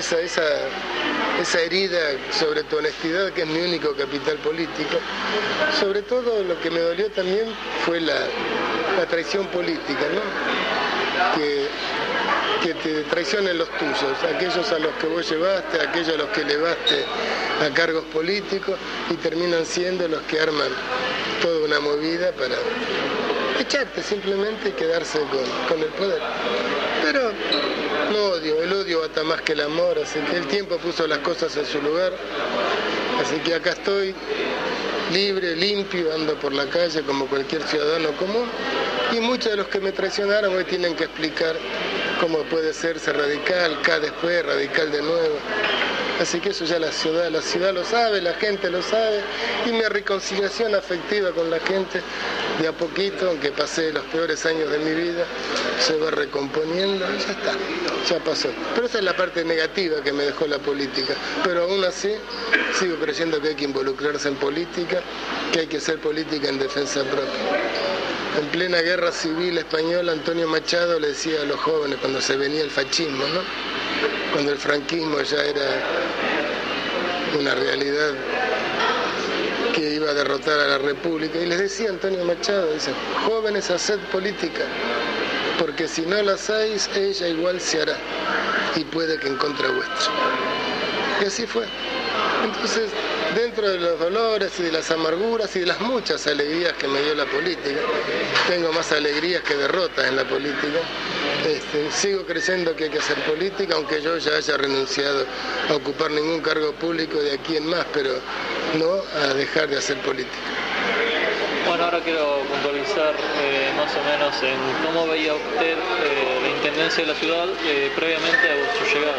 herida sobre tu honestidad, que es mi único capital político. Sobre todo lo que me dolió también fue la traición política, ¿no? Que te traicionen los tuyos, aquellos a los que vos llevaste, aquellos a los que elevaste a cargos políticos, y terminan siendo los que arman toda una movida para echarte simplemente y quedarse con el poder. Pero no odio, el odio ata más que el amor, así que el tiempo puso las cosas en su lugar, así que acá estoy, libre, limpio, ando por la calle como cualquier ciudadano común, y muchos de los que me traicionaron hoy tienen que explicar cómo puede ser radical, después radical de nuevo. Así que eso ya la ciudad lo sabe, la gente lo sabe, y mi reconciliación afectiva con la gente, de a poquito, aunque pasé los peores años de mi vida, se va recomponiendo, ya está, ya pasó. Pero esa es la parte negativa que me dejó la política. Pero aún así, sigo creyendo que hay que involucrarse en política, que hay que hacer política en defensa propia. En plena guerra civil española, Antonio Machado le decía a los jóvenes, cuando se venía el fascismo, ¿no?, cuando el franquismo ya era una realidad que iba a derrotar a la República, y les decía Antonio Machado, dice: jóvenes, haced política, porque si no la hacéis, ella igual se hará, y puede que en contra vuestra. Y así fue. Entonces, dentro de los dolores y de las amarguras y de las muchas alegrías que me dio la política, tengo más alegrías que derrotas en la política, sigo creyendo que hay que hacer política, aunque yo ya haya renunciado a ocupar ningún cargo público de aquí en más, pero no a dejar de hacer política. Bueno, ahora quiero puntualizar más o menos en cómo veía usted la intendencia de la ciudad previamente a su llegada.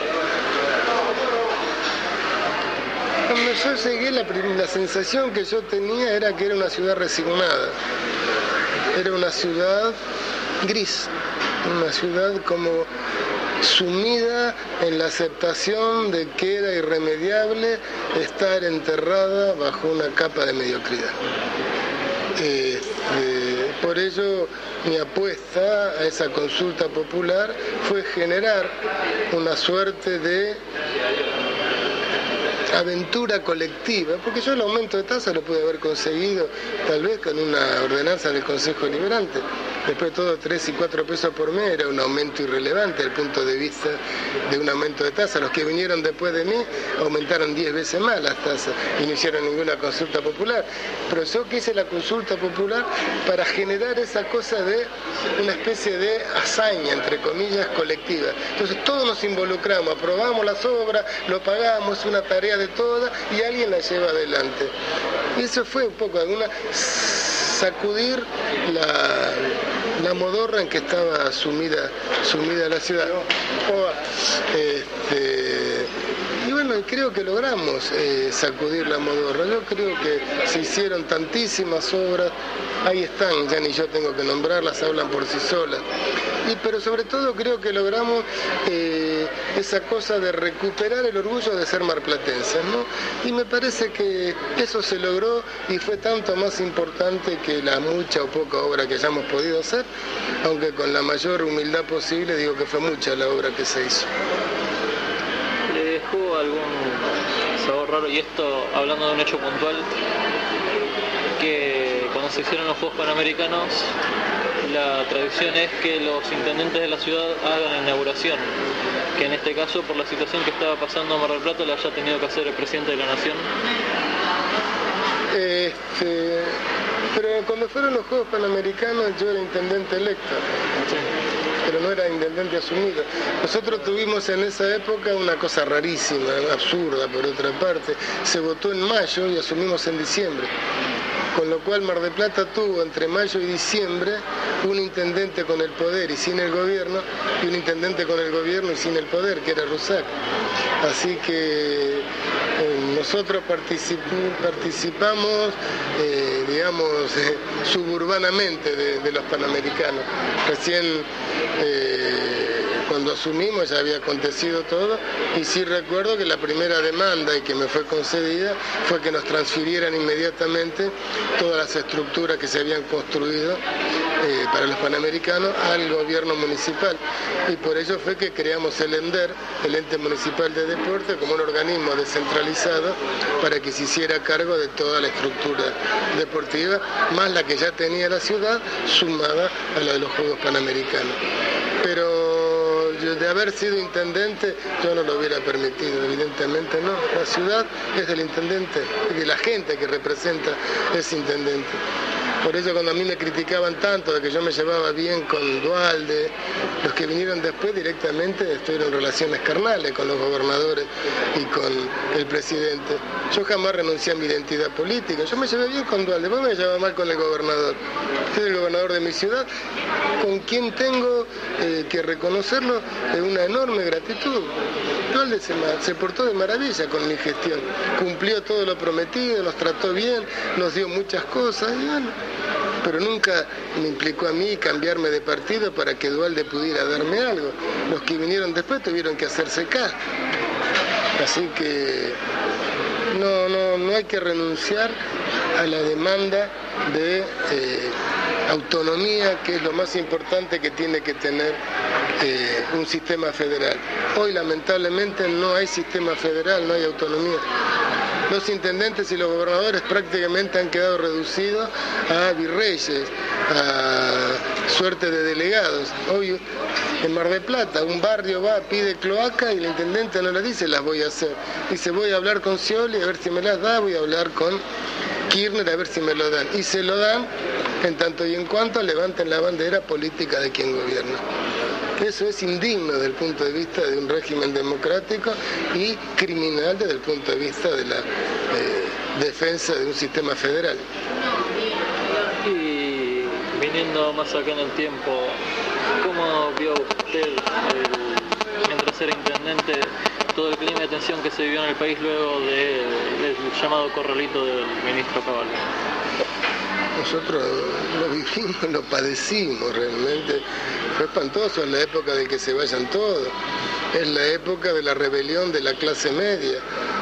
Cuando yo llegué, la sensación que yo tenía era que era una ciudad resignada, era una ciudad gris, una ciudad como sumida en la aceptación de que era irremediable estar enterrada bajo una capa de mediocridad. Por ello, mi apuesta a esa consulta popular fue generar una suerte de aventura colectiva, porque yo el aumento de tasa lo pude haber conseguido tal vez con una ordenanza del Consejo Deliberante. Después de todo, 3 y 4 pesos por mes era un aumento irrelevante desde el punto de vista de un aumento de tasa. Los que vinieron después de mí aumentaron 10 veces más las tasas y no hicieron ninguna consulta popular. Pero yo quise la consulta popular para generar esa cosa de una especie de hazaña, entre comillas, colectiva. Entonces todos nos involucramos, aprobamos las obras, lo pagamos, una tarea de todas y alguien la lleva adelante. Y eso fue un poco alguna sacudir la modorra en que estaba sumida la ciudad. Y bueno, creo que logramos sacudir la modorra. Yo creo que se hicieron tantísimas obras, ahí están, ya ni yo tengo que nombrarlas, hablan por sí solas. Pero sobre todo creo que logramos esa cosa de recuperar el orgullo de ser marplatenses, ¿no? Y me parece que eso se logró y fue tanto más importante que la mucha o poca obra que hayamos podido hacer, aunque con la mayor humildad posible digo que fue mucha la obra que se hizo. ¿Le dejó algún sabor raro? Y esto hablando de un hecho puntual, que cuando se hicieron los Juegos Panamericanos, la tradición es que los intendentes de la ciudad hagan la inauguración, que en este caso, por la situación que estaba pasando Mar del Plata, la haya tenido que hacer el presidente de la Nación. Pero cuando fueron los Juegos Panamericanos yo era intendente electo. Sí. Pero no era intendente asumido. Nosotros tuvimos en esa época una cosa rarísima, absurda por otra parte. Se votó en mayo y asumimos en diciembre. Con lo cual Mar del Plata tuvo entre mayo y diciembre un intendente con el poder y sin el gobierno, y un intendente con el gobierno y sin el poder, que era Rusac. Así que nosotros participamos, suburbanamente de los Panamericanos. Recién cuando asumimos ya había acontecido todo, y sí recuerdo que la primera demanda y que me fue concedida fue que nos transfirieran inmediatamente todas las estructuras que se habían construido para los Panamericanos al gobierno municipal, y por ello fue que creamos el ENDER, el Ente Municipal de Deporte, como un organismo descentralizado para que se hiciera cargo de toda la estructura deportiva, más la que ya tenía la ciudad, sumada a la de los Juegos Panamericanos. Pero de haber sido intendente yo no lo hubiera permitido, evidentemente no. La ciudad es del intendente, y la gente que representa es intendente. Por eso cuando a mí me criticaban tanto de que yo me llevaba bien con Duhalde, los que vinieron después directamente estuvieron en relaciones carnales con los gobernadores y con el presidente. Yo jamás renuncié a mi identidad política. Yo me llevé bien con Duhalde, después me llevaba mal con el gobernador. Es el gobernador de mi ciudad, con quien tengo que reconocerlo de una enorme gratitud. Duhalde se portó de maravilla con mi gestión, cumplió todo lo prometido, nos trató bien, nos dio muchas cosas, y bueno, pero nunca me implicó a mí cambiarme de partido para que Duhalde pudiera darme algo. Los que vinieron después tuvieron que hacerse cargo. Así que no hay que renunciar a la demanda de autonomía, que es lo más importante que tiene que tener un sistema federal. Hoy lamentablemente no hay sistema federal, no hay autonomía. Los intendentes y los gobernadores prácticamente han quedado reducidos a virreyes, a suerte de delegados. Hoy En Mar del Plata, un barrio va, pide cloaca y el intendente no le dice las voy a hacer. Dice voy a hablar con Scioli a ver si me las da, voy a hablar con Kirchner a ver si me lo dan. Y se lo dan en tanto y en cuanto levanten la bandera política de quien gobierna. Eso es indigno desde el punto de vista de un régimen democrático y criminal desde el punto de vista de la defensa de un sistema federal. Y viniendo más acá en el tiempo, ¿cómo vio usted, mientras era intendente, todo el clima de tensión que se vivió en el país luego del llamado corralito del ministro Cavalli? Nosotros lo vivimos, lo padecimos realmente. Fue espantoso, en la época de que se vayan todos. Es la época de la rebelión de la clase media.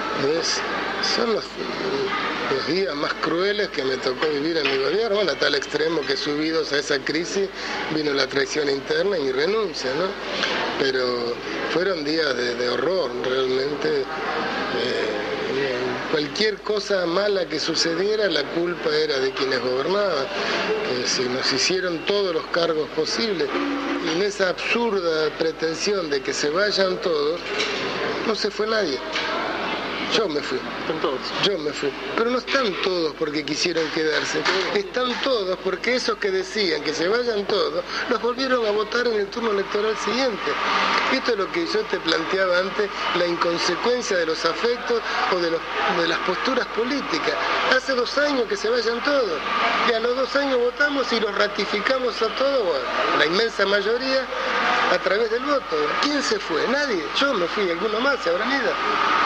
Son los días más crueles que me tocó vivir en mi gobierno, bueno, a tal extremo que subidos a esa crisis vino la traición interna y mi renuncia, ¿no? Pero fueron días de horror, realmente. Cualquier cosa mala que sucediera, la culpa era de quienes gobernaban. Se nos hicieron todos los cargos posibles. Y en esa absurda pretensión de que se vayan todos, no se fue nadie. Yo me fui. Están todos. Yo me fui. Pero no están todos porque quisieron quedarse. Están todos porque esos que decían que se vayan todos, los volvieron a votar en el turno electoral siguiente. Y esto es lo que yo te planteaba antes, la inconsecuencia de los afectos o de las posturas políticas. Hace 2 años que se vayan todos. Y a los 2 años votamos y los ratificamos a todos, bueno, la inmensa mayoría, a través del voto. ¿Quién se fue? Nadie. Yo me fui, alguno más se habrán ido.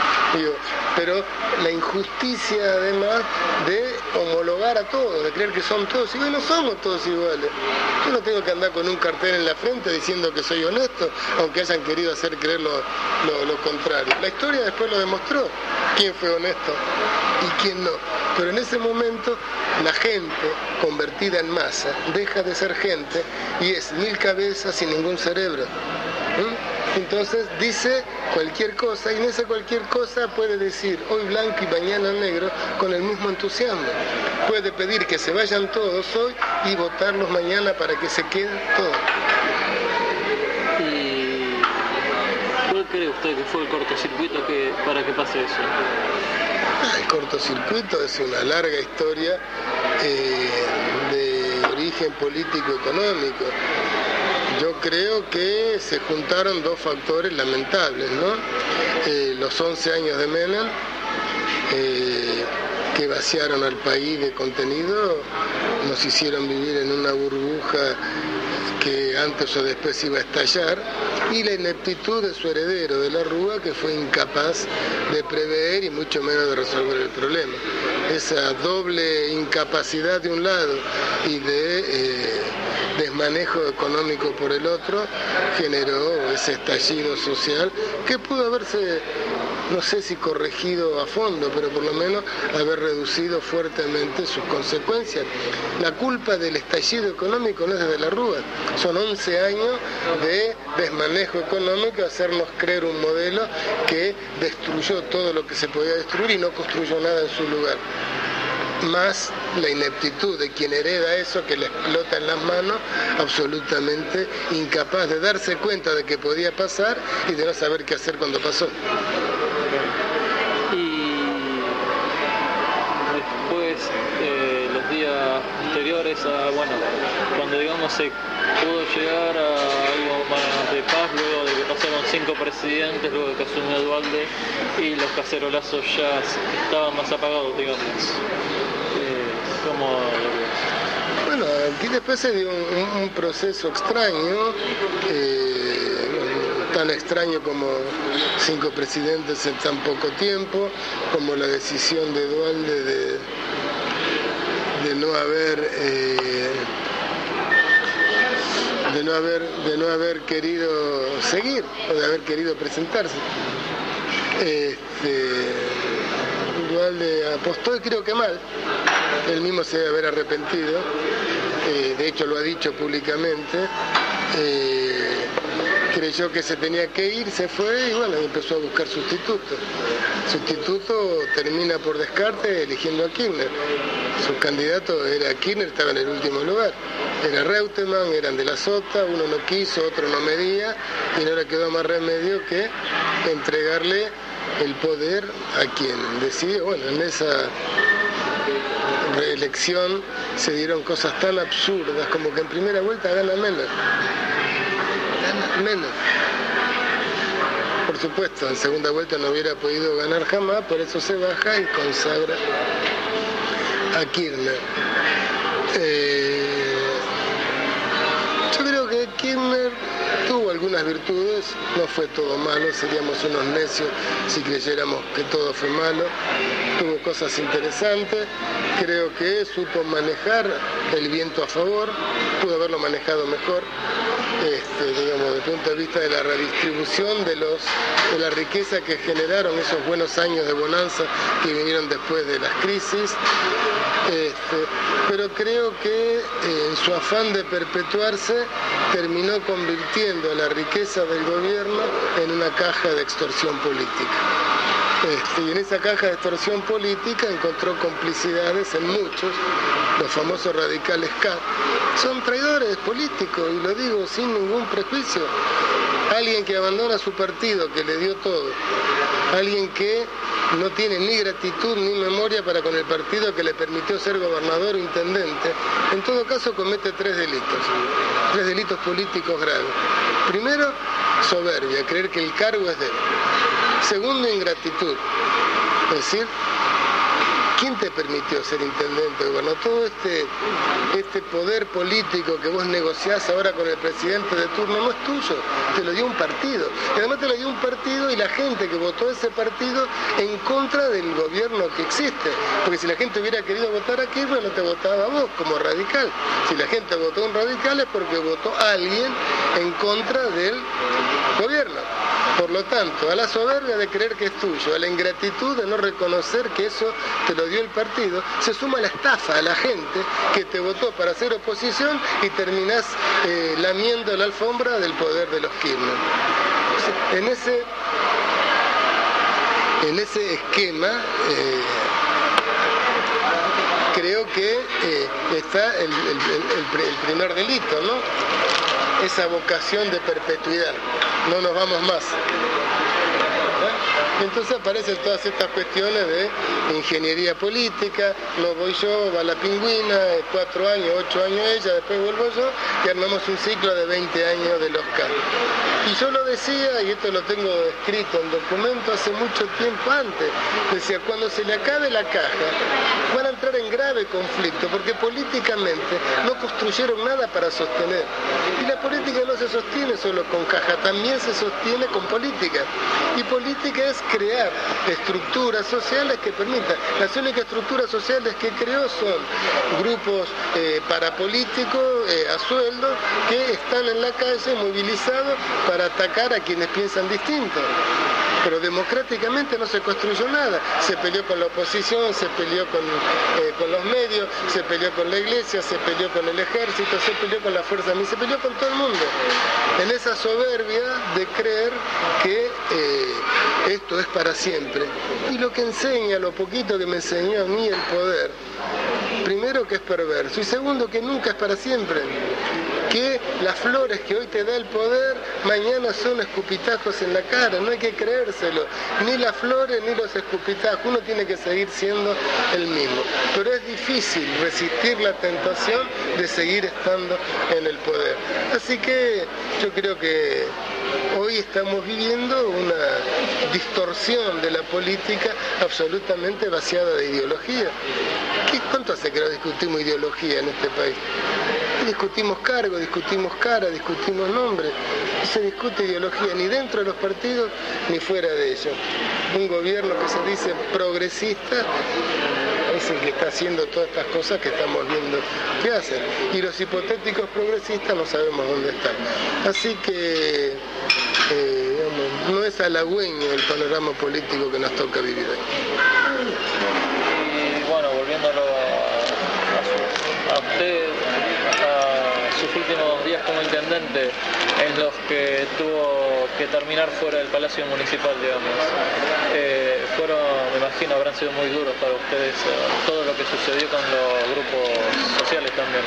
Pero la injusticia además de homologar a todos, de creer que son todos iguales, no somos todos iguales. Yo no tengo que andar con un cartel en la frente diciendo que soy honesto, aunque hayan querido hacer creer lo contrario. La historia después lo demostró, quién fue honesto y quién no. Pero en ese momento la gente convertida en masa deja de ser gente y es 1000 cabezas sin ningún cerebro. Entonces dice cualquier cosa y en esa cualquier cosa puede decir hoy blanco y mañana negro con el mismo entusiasmo. Puede pedir que se vayan todos hoy y votarlos mañana para que se queden todos. ¿Y cuál cree usted que fue el cortocircuito para que pase eso? El cortocircuito es una larga historia de origen político-económico. Yo creo que se juntaron 2 factores lamentables, ¿no? Los 11 años de Menem, que vaciaron al país de contenido, nos hicieron vivir en una burbuja que antes o después iba a estallar, y la ineptitud de su heredero, de la Rúa, que fue incapaz de prever y mucho menos de resolver el problema. Esa doble incapacidad de un lado y de desmanejo económico por el otro generó ese estallido social que pudo haberse, no sé si corregido a fondo, pero por lo menos haber reducido fuertemente sus consecuencias. La culpa del estallido económico no es de la Rúa, son 11 años de desmanejo económico, hacernos creer un modelo que destruyó todo lo que se podía destruir y no construyó nada en su lugar. Más la ineptitud de quien hereda eso, que le explota en las manos, absolutamente incapaz de darse cuenta de que podía pasar y de no saber qué hacer cuando pasó. Y después, los días posteriores a, cuando digamos se pudo llegar a algo más de paz, luego de que pasaron 5 presidentes, luego de que asumió Dualde y los cacerolazos ya estaban más apagados, digamos. Bueno, aquí después se dio un proceso extraño, tan extraño como 5 presidentes en tan poco tiempo, como la decisión de Dualde de no haber querido seguir o de haber querido presentarse. Dualde apostó y creo que mal. Él mismo se debe haber arrepentido, de hecho lo ha dicho públicamente, creyó que se tenía que ir, se fue y bueno, empezó a buscar sustituto. Sustituto termina por descarte eligiendo a Kirchner. Su candidato era Kirchner, estaba en el último lugar. Era Reutemann, eran de la Sota, uno no quiso, otro no medía, y no le quedó más remedio que entregarle el poder a quien decidió. Bueno, en esa reelección se dieron cosas tan absurdas como que en primera vuelta gana Menem. Por supuesto, en segunda vuelta no hubiera podido ganar jamás, por eso se baja y consagra a Kirchner. Yo creo que Kirchner tuvo algunas virtudes, no fue todo malo, seríamos unos necios si creyéramos que todo fue malo. Tuvo cosas interesantes, creo que supo manejar el viento a favor, pudo haberlo manejado mejor, digamos, desde el punto de vista de la redistribución de la riqueza que generaron esos buenos años de bonanza que vinieron después de las crisis. Pero creo que en su afán de perpetuarse terminó convirtiendo la riqueza del gobierno en una caja de extorsión política. Y en esa caja de extorsión política encontró complicidades en muchos, los famosos radicales K. Son traidores políticos, y lo digo sin ningún prejuicio. Alguien que abandona su partido, que le dio todo. Alguien que no tiene ni gratitud ni memoria para con el partido que le permitió ser gobernador o intendente. En todo caso comete tres delitos políticos graves. Primero, soberbia, creer que el cargo es de él. Segundo, ingratitud. Es decir, ¿quién te permitió ser intendente? Bueno, todo este poder político que vos negociás ahora con el presidente de turno no es tuyo, te lo dio un partido. Y además te lo dio un partido y la gente que votó ese partido en contra del gobierno que existe. Porque si la gente hubiera querido votar a Kirchner, no te votaba a vos como radical. Si la gente votó a un radical es porque votó a alguien en contra del gobierno. Por lo tanto, a la soberbia de creer que es tuyo, a la ingratitud de no reconocer que eso te lo dio el partido, se suma la estafa a la gente que te votó para hacer oposición y terminás lamiendo la alfombra del poder de los Kirchner. En ese esquema creo que está el primer delito, ¿no? Esa vocación de perpetuidad, no nos vamos más. Entonces aparecen todas estas cuestiones de ingeniería política, no voy yo, va la pingüina, 4 años, 8 años ella, después vuelvo yo, y armamos un ciclo de 20 años de los cambios. Y yo lo decía, y esto lo tengo escrito en documento hace mucho tiempo antes, decía, cuando se le acabe la caja, van a entrar en grave conflicto, porque políticamente no construyeron nada para sostener. Y la política no se sostiene solo con caja, también se sostiene con política. Y política es crear estructuras sociales que permitan. Las únicas estructuras sociales que creó son grupos parapolíticos a sueldo que están en la calle movilizados para atacar a quienes piensan distinto. Pero democráticamente no se construyó nada. Se peleó con la oposición, se peleó con los medios, se peleó con la iglesia, se peleó con el ejército, se peleó con la fuerza armada, se peleó con todo el mundo. En esa soberbia de creer que esto es para siempre. Y lo que enseña, lo poquito que me enseñó a mí el poder, primero que es perverso y segundo que nunca es para siempre. Que las flores que hoy te da el poder, mañana son escupitajos en la cara, no hay que creérselo, ni las flores ni los escupitajos, uno tiene que seguir siendo el mismo. Pero es difícil resistir la tentación de seguir estando en el poder. Así que yo creo que hoy estamos viviendo una distorsión de la política absolutamente vaciada de ideología. ¿Cuánto hace que no discutimos ideología en este país? Discutimos cargos, discutimos cara, discutimos nombre. No se discute ideología ni dentro de los partidos ni fuera de ellos. Un gobierno que se dice progresista es el que está haciendo todas estas cosas que estamos viendo que hacen. Y los hipotéticos progresistas no sabemos dónde están. Así que no es halagüeño el panorama político que nos toca vivir hoy. Y bueno, volviéndolo a usted, a sus últimos días como intendente en los que tuvo que terminar fuera del Palacio Municipal, digamos, fueron, me imagino, habrán sido muy duros para ustedes todo lo que sucedió con los grupos sociales también.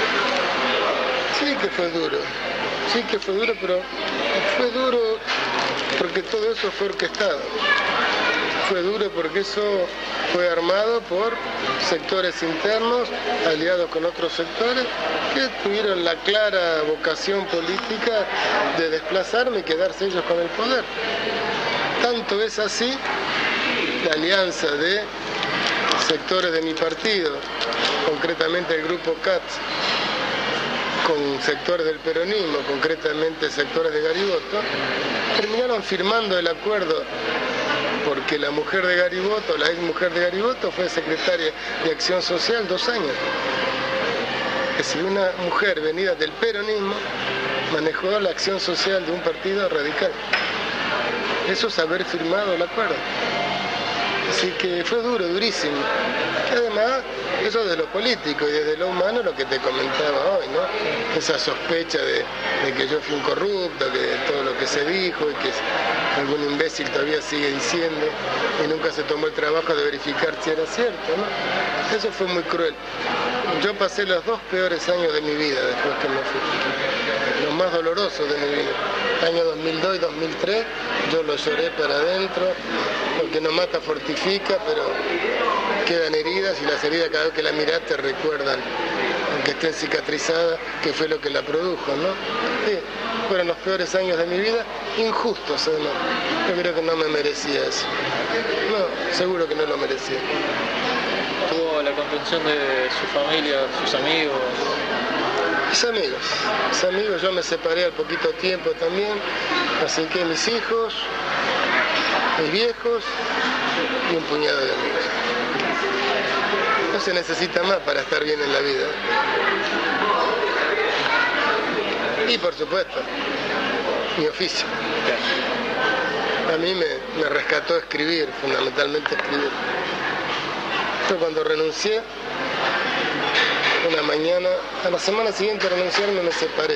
Sí que fue duro, pero fue duro porque todo eso fue orquestado. Fue duro porque eso fue armado por sectores internos, aliados con otros sectores, que tuvieron la clara vocación política de desplazarme y quedarse ellos con el poder. Tanto es así la alianza de sectores de mi partido, concretamente el grupo CATS, con sectores del peronismo, concretamente sectores de Gariboto, terminaron firmando el acuerdo porque la mujer de Gariboto, la ex mujer de Gariboto, fue secretaria de Acción Social 2 años. Es decir, una mujer venida del peronismo manejó la acción social de un partido radical. Eso es haber firmado el acuerdo. Así que fue duro, durísimo. Y además, eso de lo político y desde lo humano, lo que te comentaba hoy, ¿no? Esa sospecha de que yo fui un corrupto, que todo lo que se dijo y que algún imbécil todavía sigue diciendo y nunca se tomó el trabajo de verificar si era cierto, ¿no? Eso fue muy cruel. Yo pasé los 2 peores años de mi vida después que me fui. Los más dolorosos de mi vida. Año 2002 y 2003, yo lo lloré para adentro. Lo que no mata fortifica, pero quedan heridas y las heridas cada vez que la mirás te recuerdan, aunque estén cicatrizadas, que fue lo que la produjo, ¿no? Sí, fueron los peores años de mi vida, injustos además. Yo creo que no me merecía eso. No, seguro que no lo merecía. ¿Tuvo la contención de su familia, sus amigos? Mis amigos, yo me separé al poquito tiempo también, así que mis hijos, mis viejos y un puñado de amigos. No se necesita más para estar bien en la vida. Y por supuesto, mi oficio. A mí me rescató escribir, fundamentalmente escribir. Yo cuando renuncié, una mañana, a la semana siguiente de renunciarme me separé.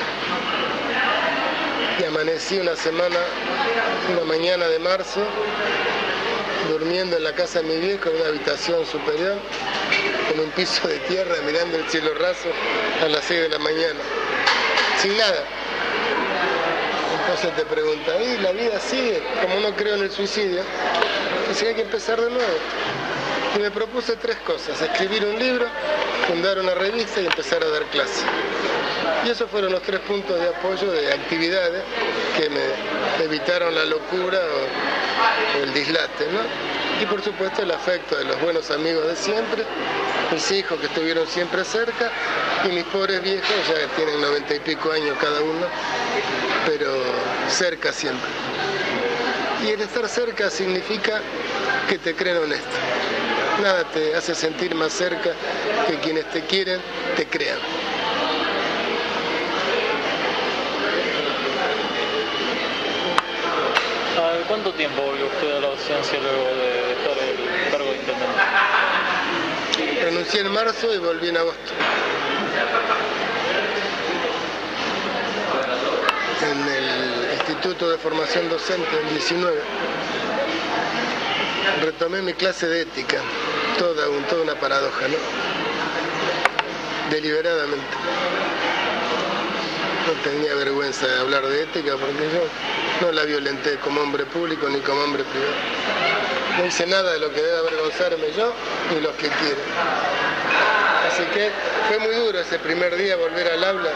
Y amanecí una mañana de marzo, durmiendo en la casa de mi viejo en una habitación superior, en un piso de tierra, mirando el cielo raso a las 6 de la mañana, sin nada. Entonces te preguntan, ¿y la vida sigue? Como no creo en el suicidio, así que hay que empezar de nuevo. Y me propuse 3 cosas: escribir un libro, fundar una revista y empezar a dar clases. Y esos fueron los 3 puntos de apoyo de actividades que me evitaron la locura o el dislate, ¿no? Y por supuesto el afecto de los buenos amigos de siempre, mis hijos que estuvieron siempre cerca y mis pobres viejos, ya que tienen 90 y pico años cada uno, pero cerca siempre. Y el estar cerca significa que te creen honesto. Nada te hace sentir más cerca que quienes te quieren te crean. ¿Cuánto tiempo volvió usted a la docencia luego de dejar el cargo de intendente? Renuncié en marzo y volví en agosto. En el Instituto de Formación Docente, en 19. Retomé mi clase de ética, toda una paradoja, ¿no? Deliberadamente. No tenía vergüenza de hablar de ética porque yo no la violenté como hombre público ni como hombre privado. No hice nada de lo que debe avergonzarme yo ni los que quieren. Así que fue muy duro ese primer día volver al aula.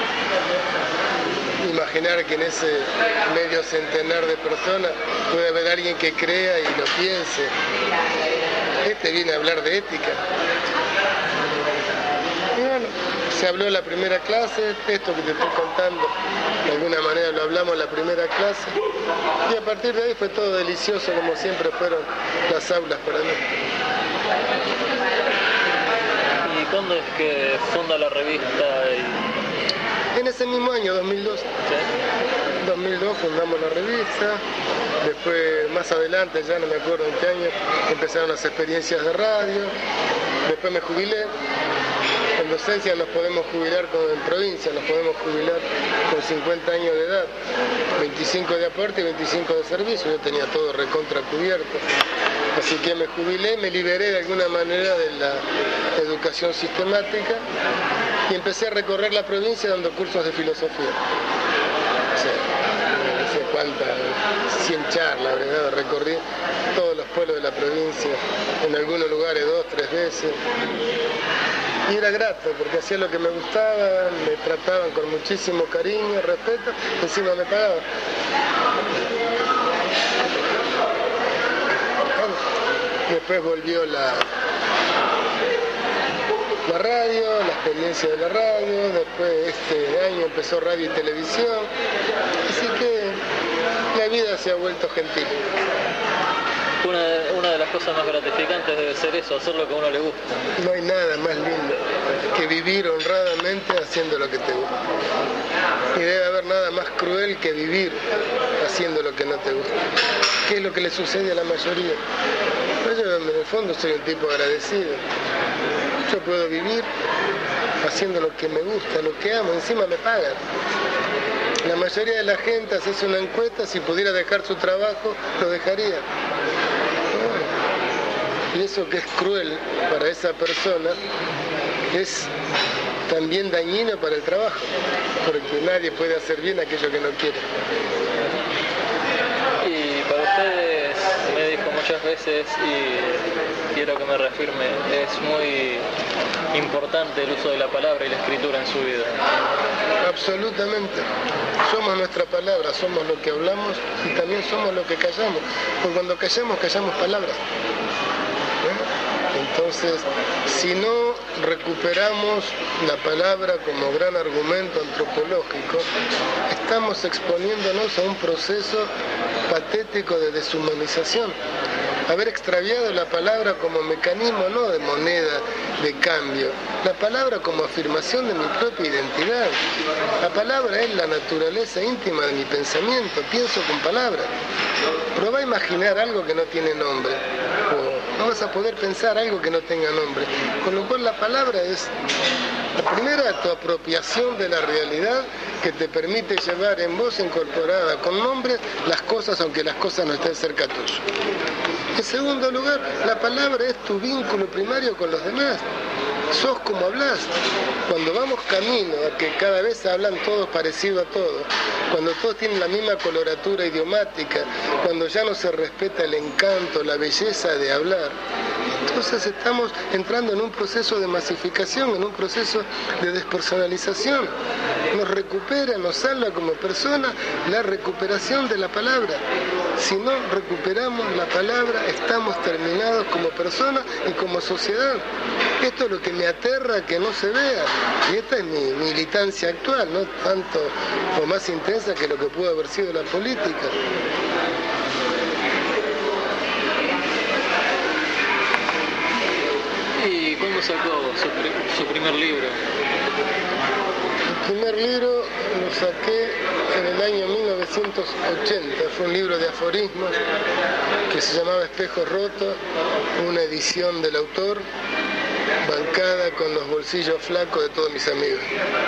Imaginar que en ese medio centenar de personas puede haber alguien que crea y lo piense. Este viene a hablar de ética. Y bueno, se habló en la primera clase, esto que te estoy contando, de alguna manera lo hablamos en la primera clase, y a partir de ahí fue todo delicioso, como siempre fueron las aulas para mí. ¿Y cuándo es que funda la revista? En ese mismo año, 2002. ¿Sí? 2002 fundamos la revista, después más adelante, ya no me acuerdo en qué año, empezaron las experiencias de radio, después me jubilé En docencia nos podemos jubilar, en provincia nos podemos jubilar con 50 años de edad, 25 de aporte y 25 de servicio. Yo tenía todo recontra cubierto. Así que me jubilé, me liberé de alguna manera de la educación sistemática y empecé a recorrer la provincia dando cursos de filosofía. O sea, no sé cuántas, 100 charlas, ¿verdad? Recorrí todos los pueblos de la provincia, en algunos lugares 2, 3 veces. Y era grato, porque hacía lo que me gustaba, me trataban con muchísimo cariño, respeto, encima me pagaban. Después volvió la radio, la experiencia de la radio, después este año empezó radio y televisión, así que la vida se ha vuelto gentil. Una de las cosas más gratificantes debe ser eso, hacer lo que a uno le gusta. No hay nada más lindo que vivir honradamente haciendo lo que te gusta. Y debe haber nada más cruel que vivir haciendo lo que no te gusta. ¿Qué es lo que le sucede a la mayoría? Pues yo en el fondo soy un tipo agradecido. Yo puedo vivir haciendo lo que me gusta, lo que amo, encima me pagan. La mayoría de la gente hace una encuesta, si pudiera dejar su trabajo, lo dejaría. Y eso que es cruel para esa persona es también dañino para el trabajo, porque nadie puede hacer bien aquello que no quiere. Y para ustedes, me dijo muchas veces, y quiero que me reafirme, es muy importante el uso de la palabra y la escritura en su vida. Absolutamente. Somos nuestra palabra, somos lo que hablamos y también somos lo que callamos. Porque cuando callamos, callamos palabras. Entonces, si no recuperamos la palabra como gran argumento antropológico, estamos exponiéndonos a un proceso patético de deshumanización. Haber extraviado la palabra como mecanismo no de moneda, de cambio, la palabra como afirmación de mi propia identidad. La palabra es la naturaleza íntima de mi pensamiento, pienso con palabras. Probá a imaginar algo que no tiene nombre, o no vas a poder pensar algo que no tenga nombre. Con lo cual la palabra es, la primera, tu apropiación de la realidad que te permite llevar en voz incorporada con nombres las cosas, aunque las cosas no estén cerca tuyo. En segundo lugar, la palabra es tu vínculo primario con los demás. Sos como hablas. Cuando vamos camino a que cada vez hablan todos parecido a todos, cuando todos tienen la misma coloratura idiomática, cuando ya no se respeta el encanto, la belleza de hablar, entonces estamos entrando en un proceso de masificación, en un proceso de despersonalización. Nos recupera, nos salva como persona la recuperación de la palabra. Si no recuperamos la palabra, estamos terminados como personas y como sociedad. Esto es lo que me aterra que no se vea. Y esta es mi militancia actual, no tanto o más intensa que lo que pudo haber sido la política. ¿Y cuándo sacó su primer libro? El primer libro lo saqué en el año 1980, fue un libro de aforismos que se llamaba Espejos Rotos, una edición del autor, bancada con los bolsillos flacos de todos mis amigos.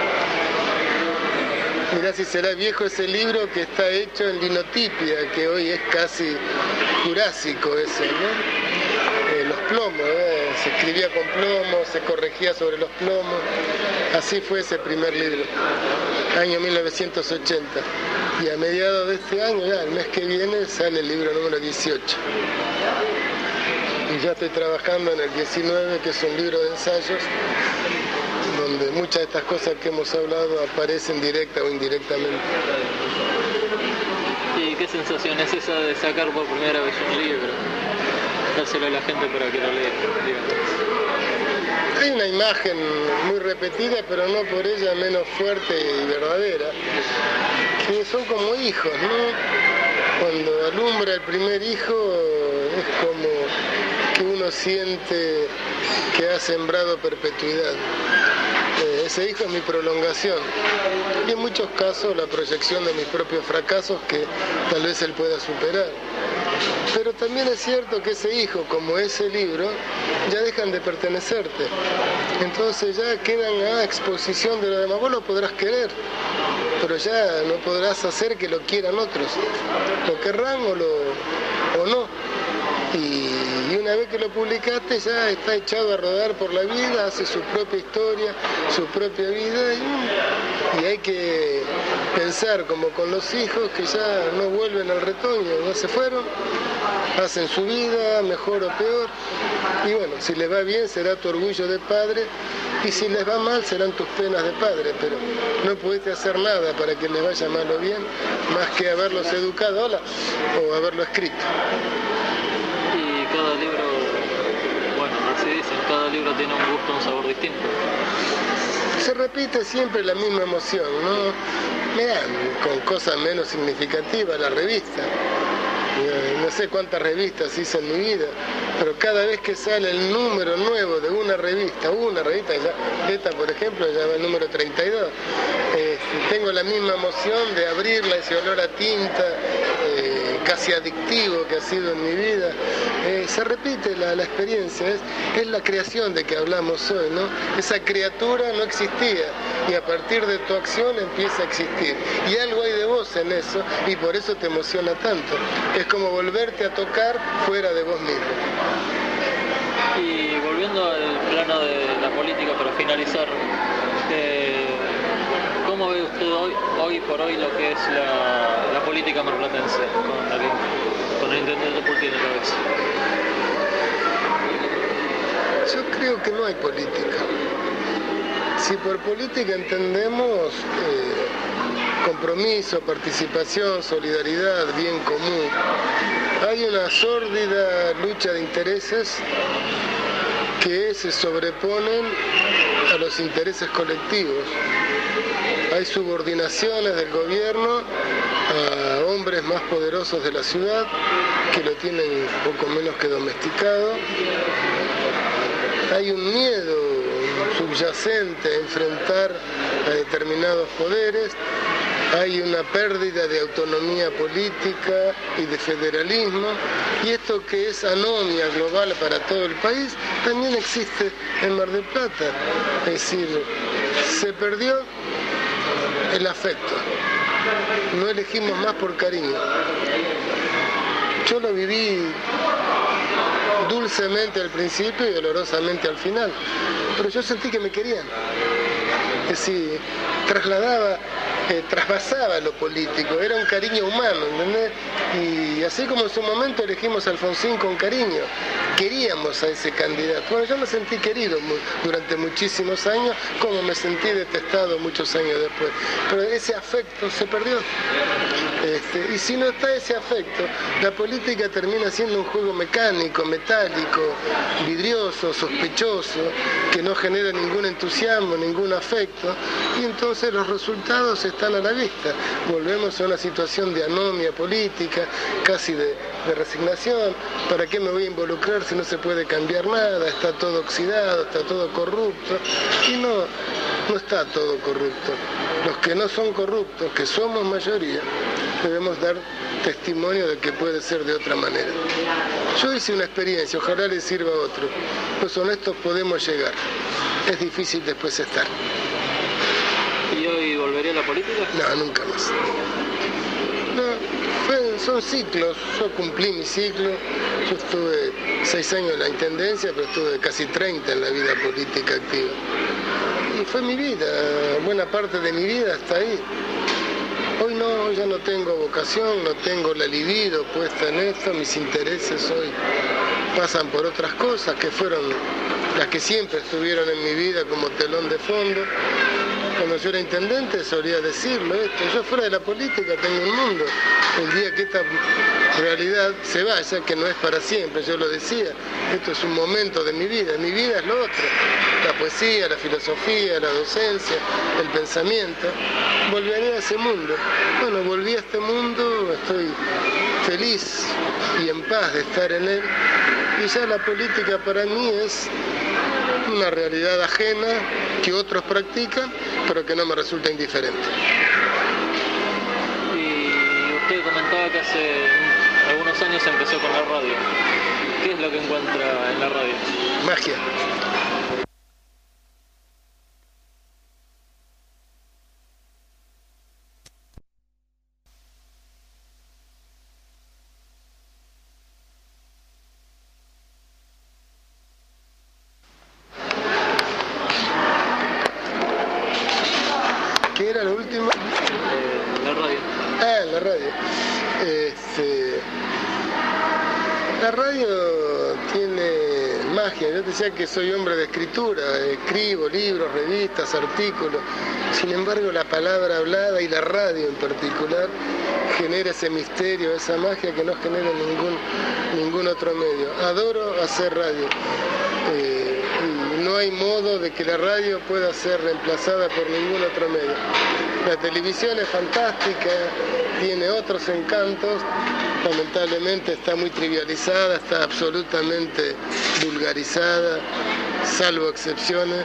Mirá si será viejo ese libro que está hecho en linotipia, que hoy es casi jurásico ese, ¿no? Los plomos, se escribía con plomos, se corregía sobre los plomos. Así fue ese primer libro, año 1980. Y a mediados de este año, ya el mes que viene, sale el libro número 18. Y ya estoy trabajando en el 19, que es un libro de ensayos, donde muchas de estas cosas que hemos hablado aparecen directa o indirectamente. ¿Y qué sensación es esa de sacar por primera vez un libro? Dárselo a la gente para que lo lea, digamos. Hay una imagen muy repetida, pero no por ella menos fuerte y verdadera, que son como hijos, ¿no? Cuando alumbra el primer hijo, es como que uno siente que ha sembrado perpetuidad. Ese hijo es mi prolongación y en muchos casos la proyección de mis propios fracasos que tal vez él pueda superar. Pero también es cierto que ese hijo, como ese libro, ya dejan de pertenecerte. Entonces ya quedan a exposición de lo demás. Vos lo podrás querer, pero ya no podrás hacer que lo quieran otros. Lo querrán o no. Y una vez que lo publicaste ya está echado a rodar por la vida, hace su propia historia, su propia vida y hay que pensar como con los hijos que ya no vuelven al retoño, no se fueron, hacen su vida, mejor o peor, y bueno, si les va bien será tu orgullo de padre y si les va mal serán tus penas de padre, pero no pudiste hacer nada para que les vaya mal o bien, más que haberlos educado o haberlo escrito. Cada libro, bueno, así dicen, cada libro tiene un gusto, un sabor distinto. Se repite siempre la misma emoción, ¿no? Mirá, con cosas menos significativas, la revista. No sé cuántas revistas hice en mi vida, pero cada vez que sale el número nuevo de una revista, ya, esta por ejemplo, ya va el número 32, tengo la misma emoción de abrirla, ese olor a tinta, casi adictivo que ha sido en mi vida. Se repite la experiencia, es la creación de que hablamos hoy, ¿no? Esa criatura no existía y a partir de tu acción empieza a existir. Y algo hay de vos en eso y por eso te emociona tanto. Es como volverte a tocar fuera de vos mismo. Y volviendo al plano de la política para finalizar, ¿cómo ve usted hoy por hoy lo que es la política marplatense con el intendente Pulti en la cabeza? Yo creo que no hay política. Si por política entendemos compromiso, participación, solidaridad, bien común, hay una sórdida lucha de intereses que se sobreponen a los intereses colectivos. Hay subordinaciones del gobierno a hombres más poderosos de la ciudad que lo tienen poco menos que domesticado. Hay un miedo subyacente a enfrentar a determinados poderes. Hay una pérdida de autonomía política y de federalismo, y esto que es anomia global para todo el país, también existe en Mar del Plata. Es decir, se perdió el afecto, no elegimos más por cariño. Yo lo viví dulcemente al principio y dolorosamente al final, pero yo sentí que me querían. Es decir, traspasaba lo político, era un cariño humano, ¿entendés? Y así como en su momento elegimos a Alfonsín con cariño, queríamos a ese candidato. Bueno, yo me sentí querido durante muchísimos años, como me sentí detestado muchos años después. Pero ese afecto se perdió. Y si no está ese afecto, la política termina siendo un juego mecánico, metálico, vidrioso, sospechoso, que no genera ningún entusiasmo, ningún afecto, y entonces los resultados están a la vista. Volvemos a una situación de anomia política, casi de resignación. ¿Para qué me voy a involucrar si no se puede cambiar nada? Está todo oxidado, está todo corrupto. Y no está todo corrupto. Los que no son corruptos, que somos mayoría, debemos dar testimonio de que puede ser de otra manera. Yo hice una experiencia, ojalá le sirva a otro. Los honestos podemos llegar. Es difícil después estar. ¿Y hoy volvería a la política? No, nunca más. No, son ciclos. Yo cumplí mi ciclo. Yo estuve 6 años en la intendencia, pero estuve casi 30 en la vida política activa. Y fue mi vida, buena parte de mi vida hasta ahí. Hoy no, ya no tengo vocación, no tengo la libido puesta en esto, mis intereses hoy pasan por otras cosas que fueron las que siempre estuvieron en mi vida como telón de fondo. Cuando yo era intendente solía decirlo esto, yo fuera de la política tengo un mundo. El día que esta realidad se vaya, que no es para siempre, yo lo decía, esto es un momento de mi vida es lo otro, la poesía, la filosofía, la docencia, el pensamiento, volveré a ese mundo. Bueno, volví a este mundo, estoy feliz y en paz de estar en él, y ya la política para mí es una realidad ajena que otros practican, pero que no me resulta indiferente. Y usted comentaba que hace algunos años empezó con la radio. ¿Qué es lo que encuentra en la radio? Magia. ¿Qué era lo último? La radio. Ah, la radio. La radio tiene magia. Yo te decía que soy hombre de escritura, escribo libros, revistas, artículos. Sin embargo, la palabra hablada y la radio en particular genera ese misterio, esa magia que no genera ningún otro medio. Adoro hacer radio. No hay modo de que la radio pueda ser reemplazada por ningún otro medio. La televisión es fantástica, tiene otros encantos, lamentablemente está muy trivializada, está absolutamente vulgarizada, salvo excepciones,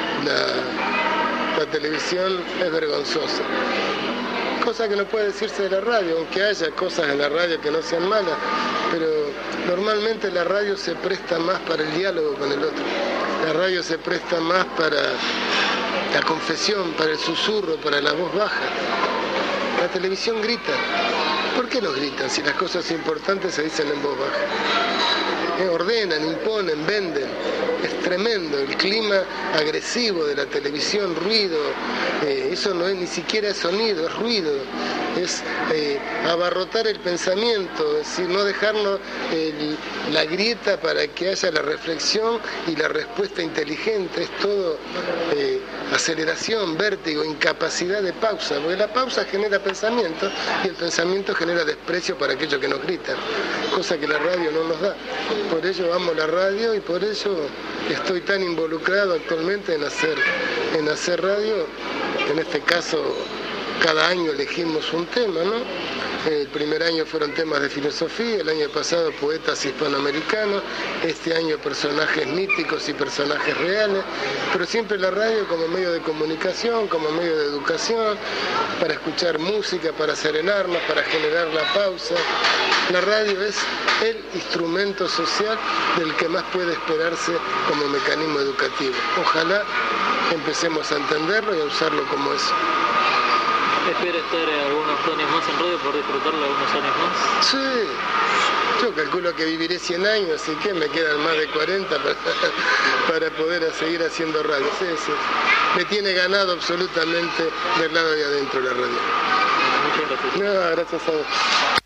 la televisión es vergonzosa. Cosa que no puede decirse de la radio, aunque haya cosas en la radio que no sean malas, pero normalmente la radio se presta más para el diálogo con el otro. La radio se presta más para la confesión, para el susurro, para la voz baja. La televisión grita. ¿Por qué no gritan si las cosas importantes se dicen en voz baja? Ordenan, imponen, venden. Es tremendo el clima agresivo de la televisión, ruido. Eso no es ni siquiera sonido, es ruido. Es abarrotar el pensamiento, es decir, no dejarnos la grieta para que haya la reflexión y la respuesta inteligente. Es todo aceleración, vértigo, incapacidad de pausa, porque la pausa genera pensamiento y el pensamiento genera desprecio para aquello que nos gritan, cosa que la radio no nos da. Por ello amo la radio y por ello estoy tan involucrado actualmente en hacer radio. En este caso, cada año elegimos un tema, ¿no? El primer año fueron temas de filosofía, el año pasado poetas hispanoamericanos, este año personajes míticos y personajes reales, pero siempre la radio como medio de comunicación, como medio de educación, para escuchar música, para serenarnos, para generar la pausa. La radio es el instrumento social del que más puede esperarse como mecanismo educativo. Ojalá empecemos a entenderlo y a usarlo como eso. ¿Espera estar algunos años más en radio por disfrutarlo algunos años más? Sí, yo calculo que viviré 100 años, así que me quedan más de 40 para poder seguir haciendo radio. Sí, sí. Me tiene ganado absolutamente del lado de adentro la radio. Muchas gracias. No, gracias a vos.